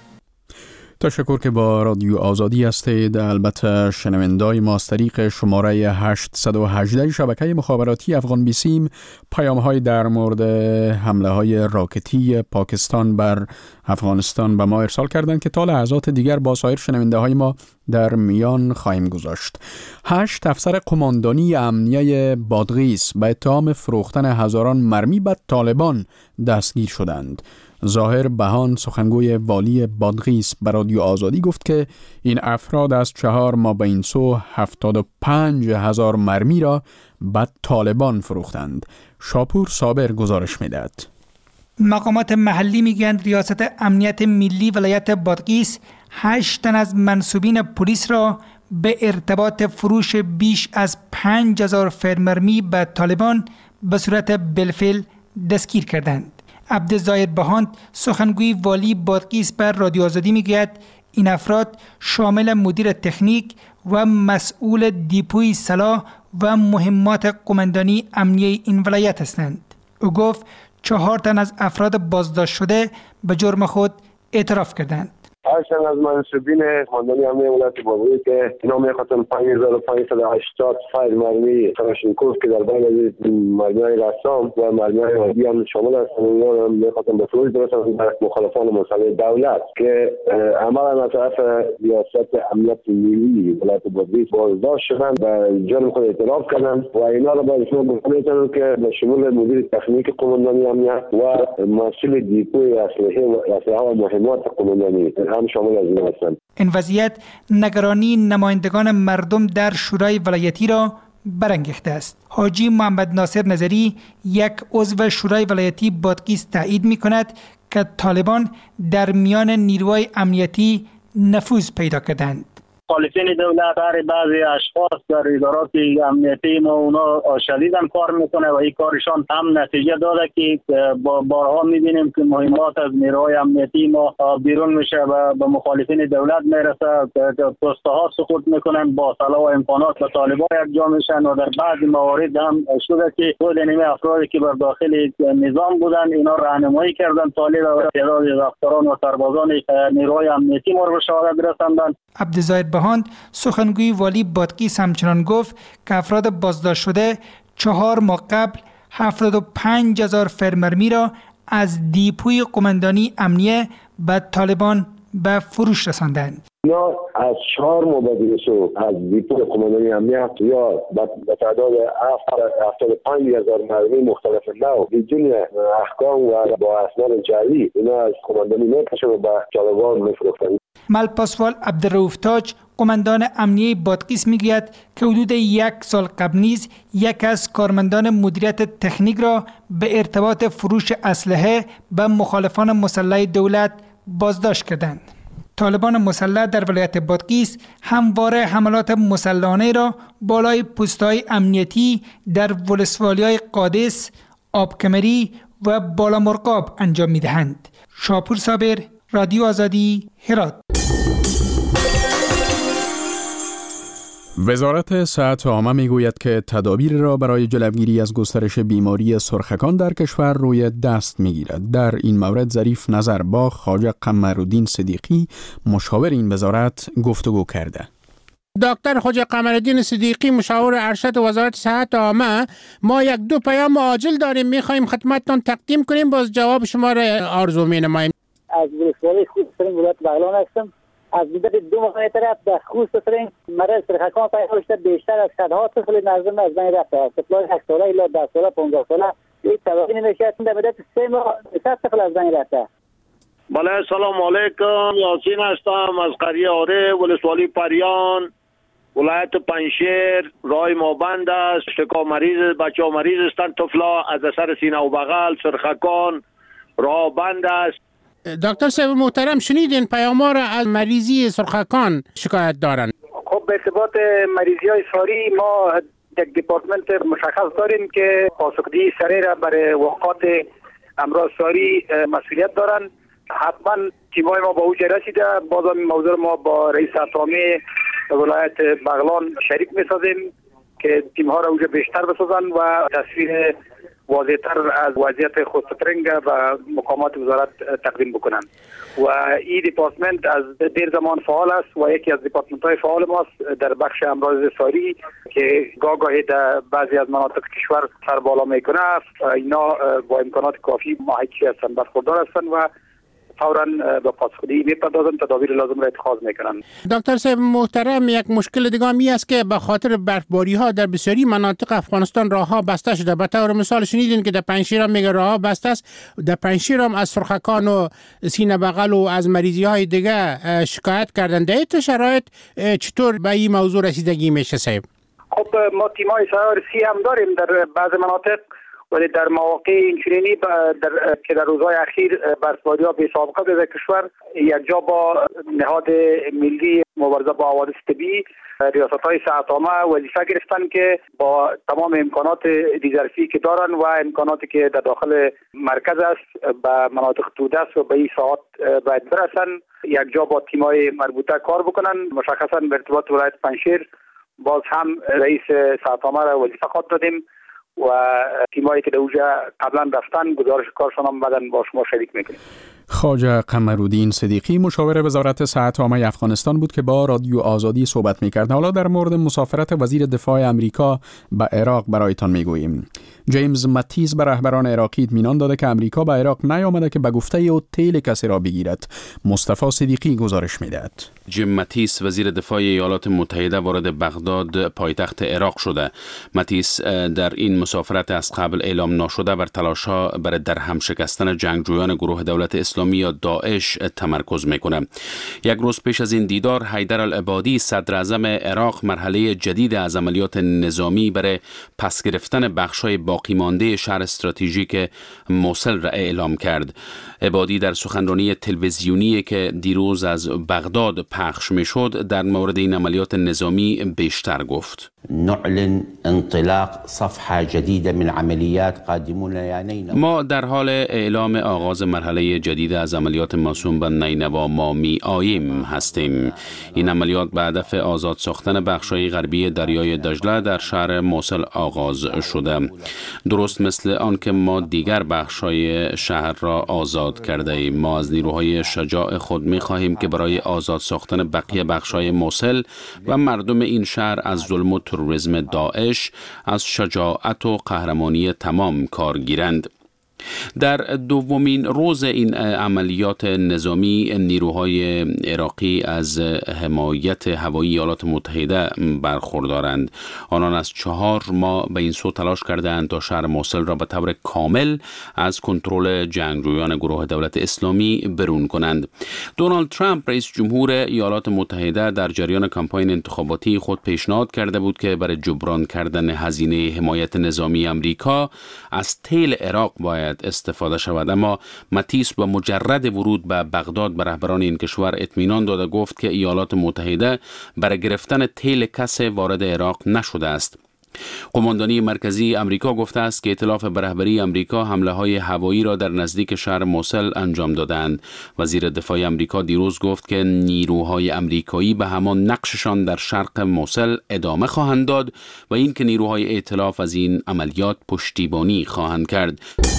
تشکر که با رادیو آزادی هستید. البته شنوندای ما از طریق شماره هشتصد و هجده شبکه مخابراتی افغان بیسیم پیام‌های در مورد حمله‌های راکتی پاکستان بر افغانستان به ما ارسال کردند که تا لحظات دیگر با سایر شنونده‌های ما در میان خواهیم گذاشت. هشت افسر قماندانی امنیه بادغیس به اتهام فروختن هزاران مرمی به طالبان دستگیر شدند. ظاهر بهان سخنگوی والی بادغیس به رادیو آزادی گفت که این افراد از چهار مابین سو هفتاد و پنج هزار مرمی را به طالبان فروختند. شاپور صابر گزارش میداد. مقامات محلی میگویند ریاست امنیت ملی ولایت بادغیس هشت تن از منصوبین پلیس را به ارتباط فروش بیش از پنج هزار فرمرمی به طالبان به صورت بالفعل دستگیر کردند. عبدالظاهر بهاند سخنگوی والی بادغیس بر رادیو آزادی میگوید این افراد شامل مدیر تکنیک و مسئول دیپوی سلاح و مهمات قماندانی امنیه این ولایت هستند. او گفت چهار تن از افراد بازداشت شده به جرم خود اعتراف کردند. هرچند از منصوبین قماندانی امنیه ولایت بادغیس که اینا میخواستن پنج هزار و پانصد و هشتاد فایل مرمی کلاشینکوف که در بین مرمی‌های رسام و مرمی‌های عادی هم شامل هستند، اینا میخواستن به فروش برسونن در مخالفان مسئله دولت که عملا از طرف ریاست امنیت ملی ولایت بادغیس بازداشت شدن و جرم خود اعتراف کردند و اینا را با اسم می‌کنن که به شمول مدیر تکنیک قماندانی امنیت و مسئول دیپوی اسلحه و اسلحه و مهمات قماندانی هم شامل از این هستند. این وضعیت نگرانی نمایندگان مردم در شورای ولایتی را برانگیخته است. حاجی محمد ناصر نظری یک عضو شورای ولایتی بادغیس تایید می‌کند که طالبان در میان نیروهای امنیتی نفوذ پیدا کردند. مخالفین دولت برای بعضی اشخاص در ادارات امنیتی ما اونا شدیداً کار میکنه و این کارشان هم نتیجه داده که با بارها میبینیم که مهمات از نیروهای امنیتی ما بیرون میشه و به مخالفین دولت میرسه، پسته ها سقوط میکنن، با سلاح و امکانات به طالبان یکجا میشن و در بعضی موارد هم شده که خود این افرادی که بر داخل نظام بودن اینا راهنمایی کردن طالب و تعداد افسران و سربازان نیروهای امنیتی ما رو به شهادت رساندند. عبدالظاهر بهاند سخنگوی والی بادغیس همچنان گفت که افراد بازداشت شده چهار ماه قبل هفتاد و پنج هزار فرمرمی را از دیپوی قماندانی امنیه به طالبان به فروش رساندند. یا از چهار مبادلسو از دیپوی قماندانی امنیت یا به تعداد هفتاد و پنج هزار مرمی مختلف نوع بدون احکام و با اسناد جعلی اینا از قماندانی میکشن و به طالبان میفروختند. ملپاسوال عبدالرؤوف تاج قماندان امنیه بادغیس میگوید که حدود یک سال قبل نیز یک از کارمندان مدیریت تکنیک را به ارتباط فروش اسلحه به مخالفان مسلح دولت بازداشت کردند. طالبان مسلح در ولایت بادغیس همواره حملات مسلحانه را بالای پست‌های امنیتی در ولسوالی‌های قادس، آبکمری و بالامرغاب انجام می‌دهند. شاپور صابر، رادیو آزادی، هرات. وزارت صحت عامه میگوید که تدابیر را برای جلوگیری از گسترش بیماری سرخکان در کشور روی دست میگیرد. در این مورد ظریف نظر با خواجه قمرالدین صدیقی مشاور این وزارت گفتگو کرده. دکتر خواجه قمرالدین صدیقی مشاور ارشد وزارت صحت عامه، ما یک دو پیام عاجل داریم، میخوایم خدمتتان تقدیم کنیم، باز جواب شما را آرزو مینماییم. از ولسوالی خوزستان ولایت بغلان هستم. از مدت دو ماه طرف در خوزستان مرض سرخکان پیدا شده، بیشتر از صدها طفل نزدیک از بین رفته. طفلان یک ساله الی ده ساله پانزده ساله یک توقی نمیشه، در مدت سه ماه صد طفل از بین رفته. بله، سلام علیکم. یاسین هستم از قریه آره، ولسوالی پریان، ولایت پنشیر. رای ما بند است، شکا مریض، بچه ها مریض هستند، طفلا از اثر سینه و بغل، سرخکان، راه بند است. دکتر صاحب محترم، شنیدین پیام‌ها را از مریضی سرخکان شکایت دارند؟ خب به ارتباط مریضی های ساری ما یک دپارتمنت مشخص داریم که پاسخگویی سریع را برای واقعات امراض ساری مسئولیت دارند. حتما تیمای ما با اوج رسیده. بازم این موضوع ما با رئیس عطامه ولایت بغلان شریک می‌سازیم که تیم‌ها را اوج بیشتر بسازن و تصویر واضح‌تر از وضعیت خوزستان و مقامات وزارت تقدیم بکنن. و این دیپارتمنت از دیر زمان فعال است و یکی از دیپارتمنت‌های فعال ماست در بخش امراض ساری که گاه گاهی در بعضی از مناطق کشور سر بالا میکنه. اینا با امکانات کافی محیطی هستند، برخوردار هستند و فوراً به پاسخگویی میپردازن، تدابیر لازم را اتخاذ میکنن. دکتر صاحب محترم، یک مشکل دیگه هم است که به خاطر برفباری ها در بسیاری مناطق افغانستان راه ها بسته شده. به طور مثال شنیدین که در پنجشیر هم میگه راه ها بسته است. در پنجشیر هم از سرخکان و سینه بغل و از مریضی های دیگه شکایت کردن. در این شرایط چطور به این موضوع رسیدگی میشه صاحب؟ خب ما تیمای سیاسی هم داریم در بعض مناطق، ولی در مواقع اینچنینی در که در روزهای اخیر برفباری‌ها بی سابقه در کشور یک جا با نهاد ملی مبارزه با حوادث طبیعی ریاست‌های صحت عامه وظیفه گرفتن که با تمام امکانات ریزرفی که دارن و امکاناتی که در داخل مرکز است به مناطق تودست و به این ساعت باید برسن، یک جا با تیم‌های مربوطه کار بکنن. مشخصا به ارتباط ولایت پنجشیر باز هم رئیس صحت عامه را وظیفه خود دادیم و تیمایی که در اونجا قبلا رفتن گزارش کارشان هم بعدن با شما شریک میکنیم. خواجه قمرالدین صدیقی مشاور وزارت صحت عامه افغانستان بود که با رادیو آزادی صحبت میکرد. حالا در مورد مسافرت وزیر دفاع امریکا به عراق برایتان میگوییم. جیمز ماتیس به رهبران عراقی اطمینان داده که امریکا به عراق نیامده که به گفته او تیل کسی را بگیرد. مصطفی صدیقی گزارش میدهد. جیم ماتیس وزیر دفاع ایالات متحده وارد بغداد پایتخت عراق شده. ماتیس در این مسافرت از قبل اعلام نشده بر تلاش‌ها برای در هم شکستن جنگجویان گروه دولت اسلامی یا داعش تمرکز میکنه. یک روز پیش از این دیدار حیدر العبادی صدر اعظم عراق مرحله جدید از عملیات نظامی برای پس گرفتن بخش‌های باقی مانده شهر استراتژیک موصل را اعلام کرد. عبادی در سخنرانی تلویزیونی که دیروز از بغداد پخش میشد در مورد این عملیات نظامی بیشتر گفت. نعلن انطلاق صفحه جديده من عملیات قادمون لنینوا. ما در حال اعلام آغاز مرحله جدید از عملیات موسوم به نینوا ما می آییم هستیم. این عملیات به هدف آزاد ساختن بخش‌های غربی دریای دجله در شهر موصل آغاز شده. درست مثل آن که ما دیگر بخش‌های شهر را آزاد کرده ایم. ما از نیروهای شجاع خود می خواهیم که برای آزاد ساختن بقیه بخش‌های موصل و مردم این شهر از ظلم و تروریسم داعش از شجاعت و قهرمانی تمام کار گیرند. در دومین روز این عملیات نظامی نیروهای عراقی از حمایت هوایی ایالات متحده برخوردارند. آنان از چهار ماه به این سو تلاش کردند تا شهر موصل را به طور کامل از کنترل جنگجویان گروه دولت اسلامی برون کنند. دونالد ترامپ رئیس جمهور ایالات متحده در جریان کمپاین انتخاباتی خود پیشنهاد کرده بود که برای جبران کردن هزینه حمایت نظامی آمریکا از تیل عراق باید استفاده شود، اما ماتیس با مجرد ورود به بغداد به رهبران این کشور اطمینان داده گفت که ایالات متحده برای گرفتن تیل کسی وارد عراق نشده است. قماندانی مرکزی امریکا گفته است که ائتلاف به رهبری امریکا حمله های هوایی را در نزدیک شهر موصل انجام دادند. وزیر دفاع امریکا دیروز گفت که نیروهای امریکایی به همان نقششان در شرق موصل ادامه خواهند داد و اینکه نیروهای ائتلاف از این عملیات پشتیبانی خواهند کرد.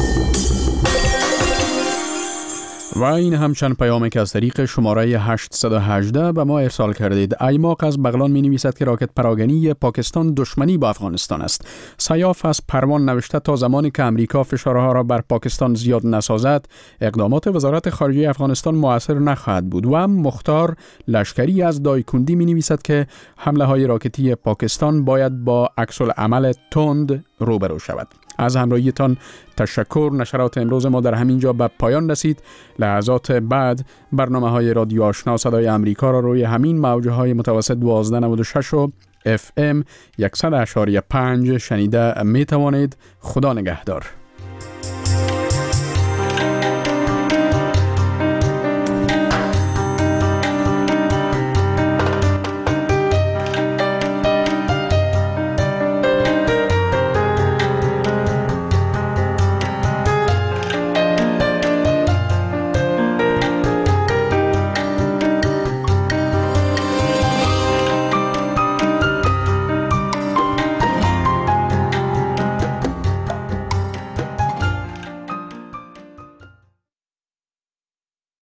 و این همچنین پیامی که از طریق شماره هشتصد و هجده به ما ارسال کردید. ایماق از بغلان می نویسد که راکت پراگنی پاکستان دشمنی با افغانستان است. سیاف از پروان نوشته تا زمانی که امریکا فشارها را بر پاکستان زیاد نسازد اقدامات وزارت خارجه افغانستان مؤثر نخواهد بود. و مختار لشکری از دایکندی می نویسد که حمله های راکتی پاکستان باید با عکس العمل تند روبرو شود. از همراهیتان تشکر. نشرات امروز ما در همین جا به پایان رسید. لحظات بعد برنامه های رادیو آشنا صدای امریکا را روی همین موجه های متوسط دوازده نود و شش و اف ام صد و پنج شنیده می توانید. خدا نگهدار.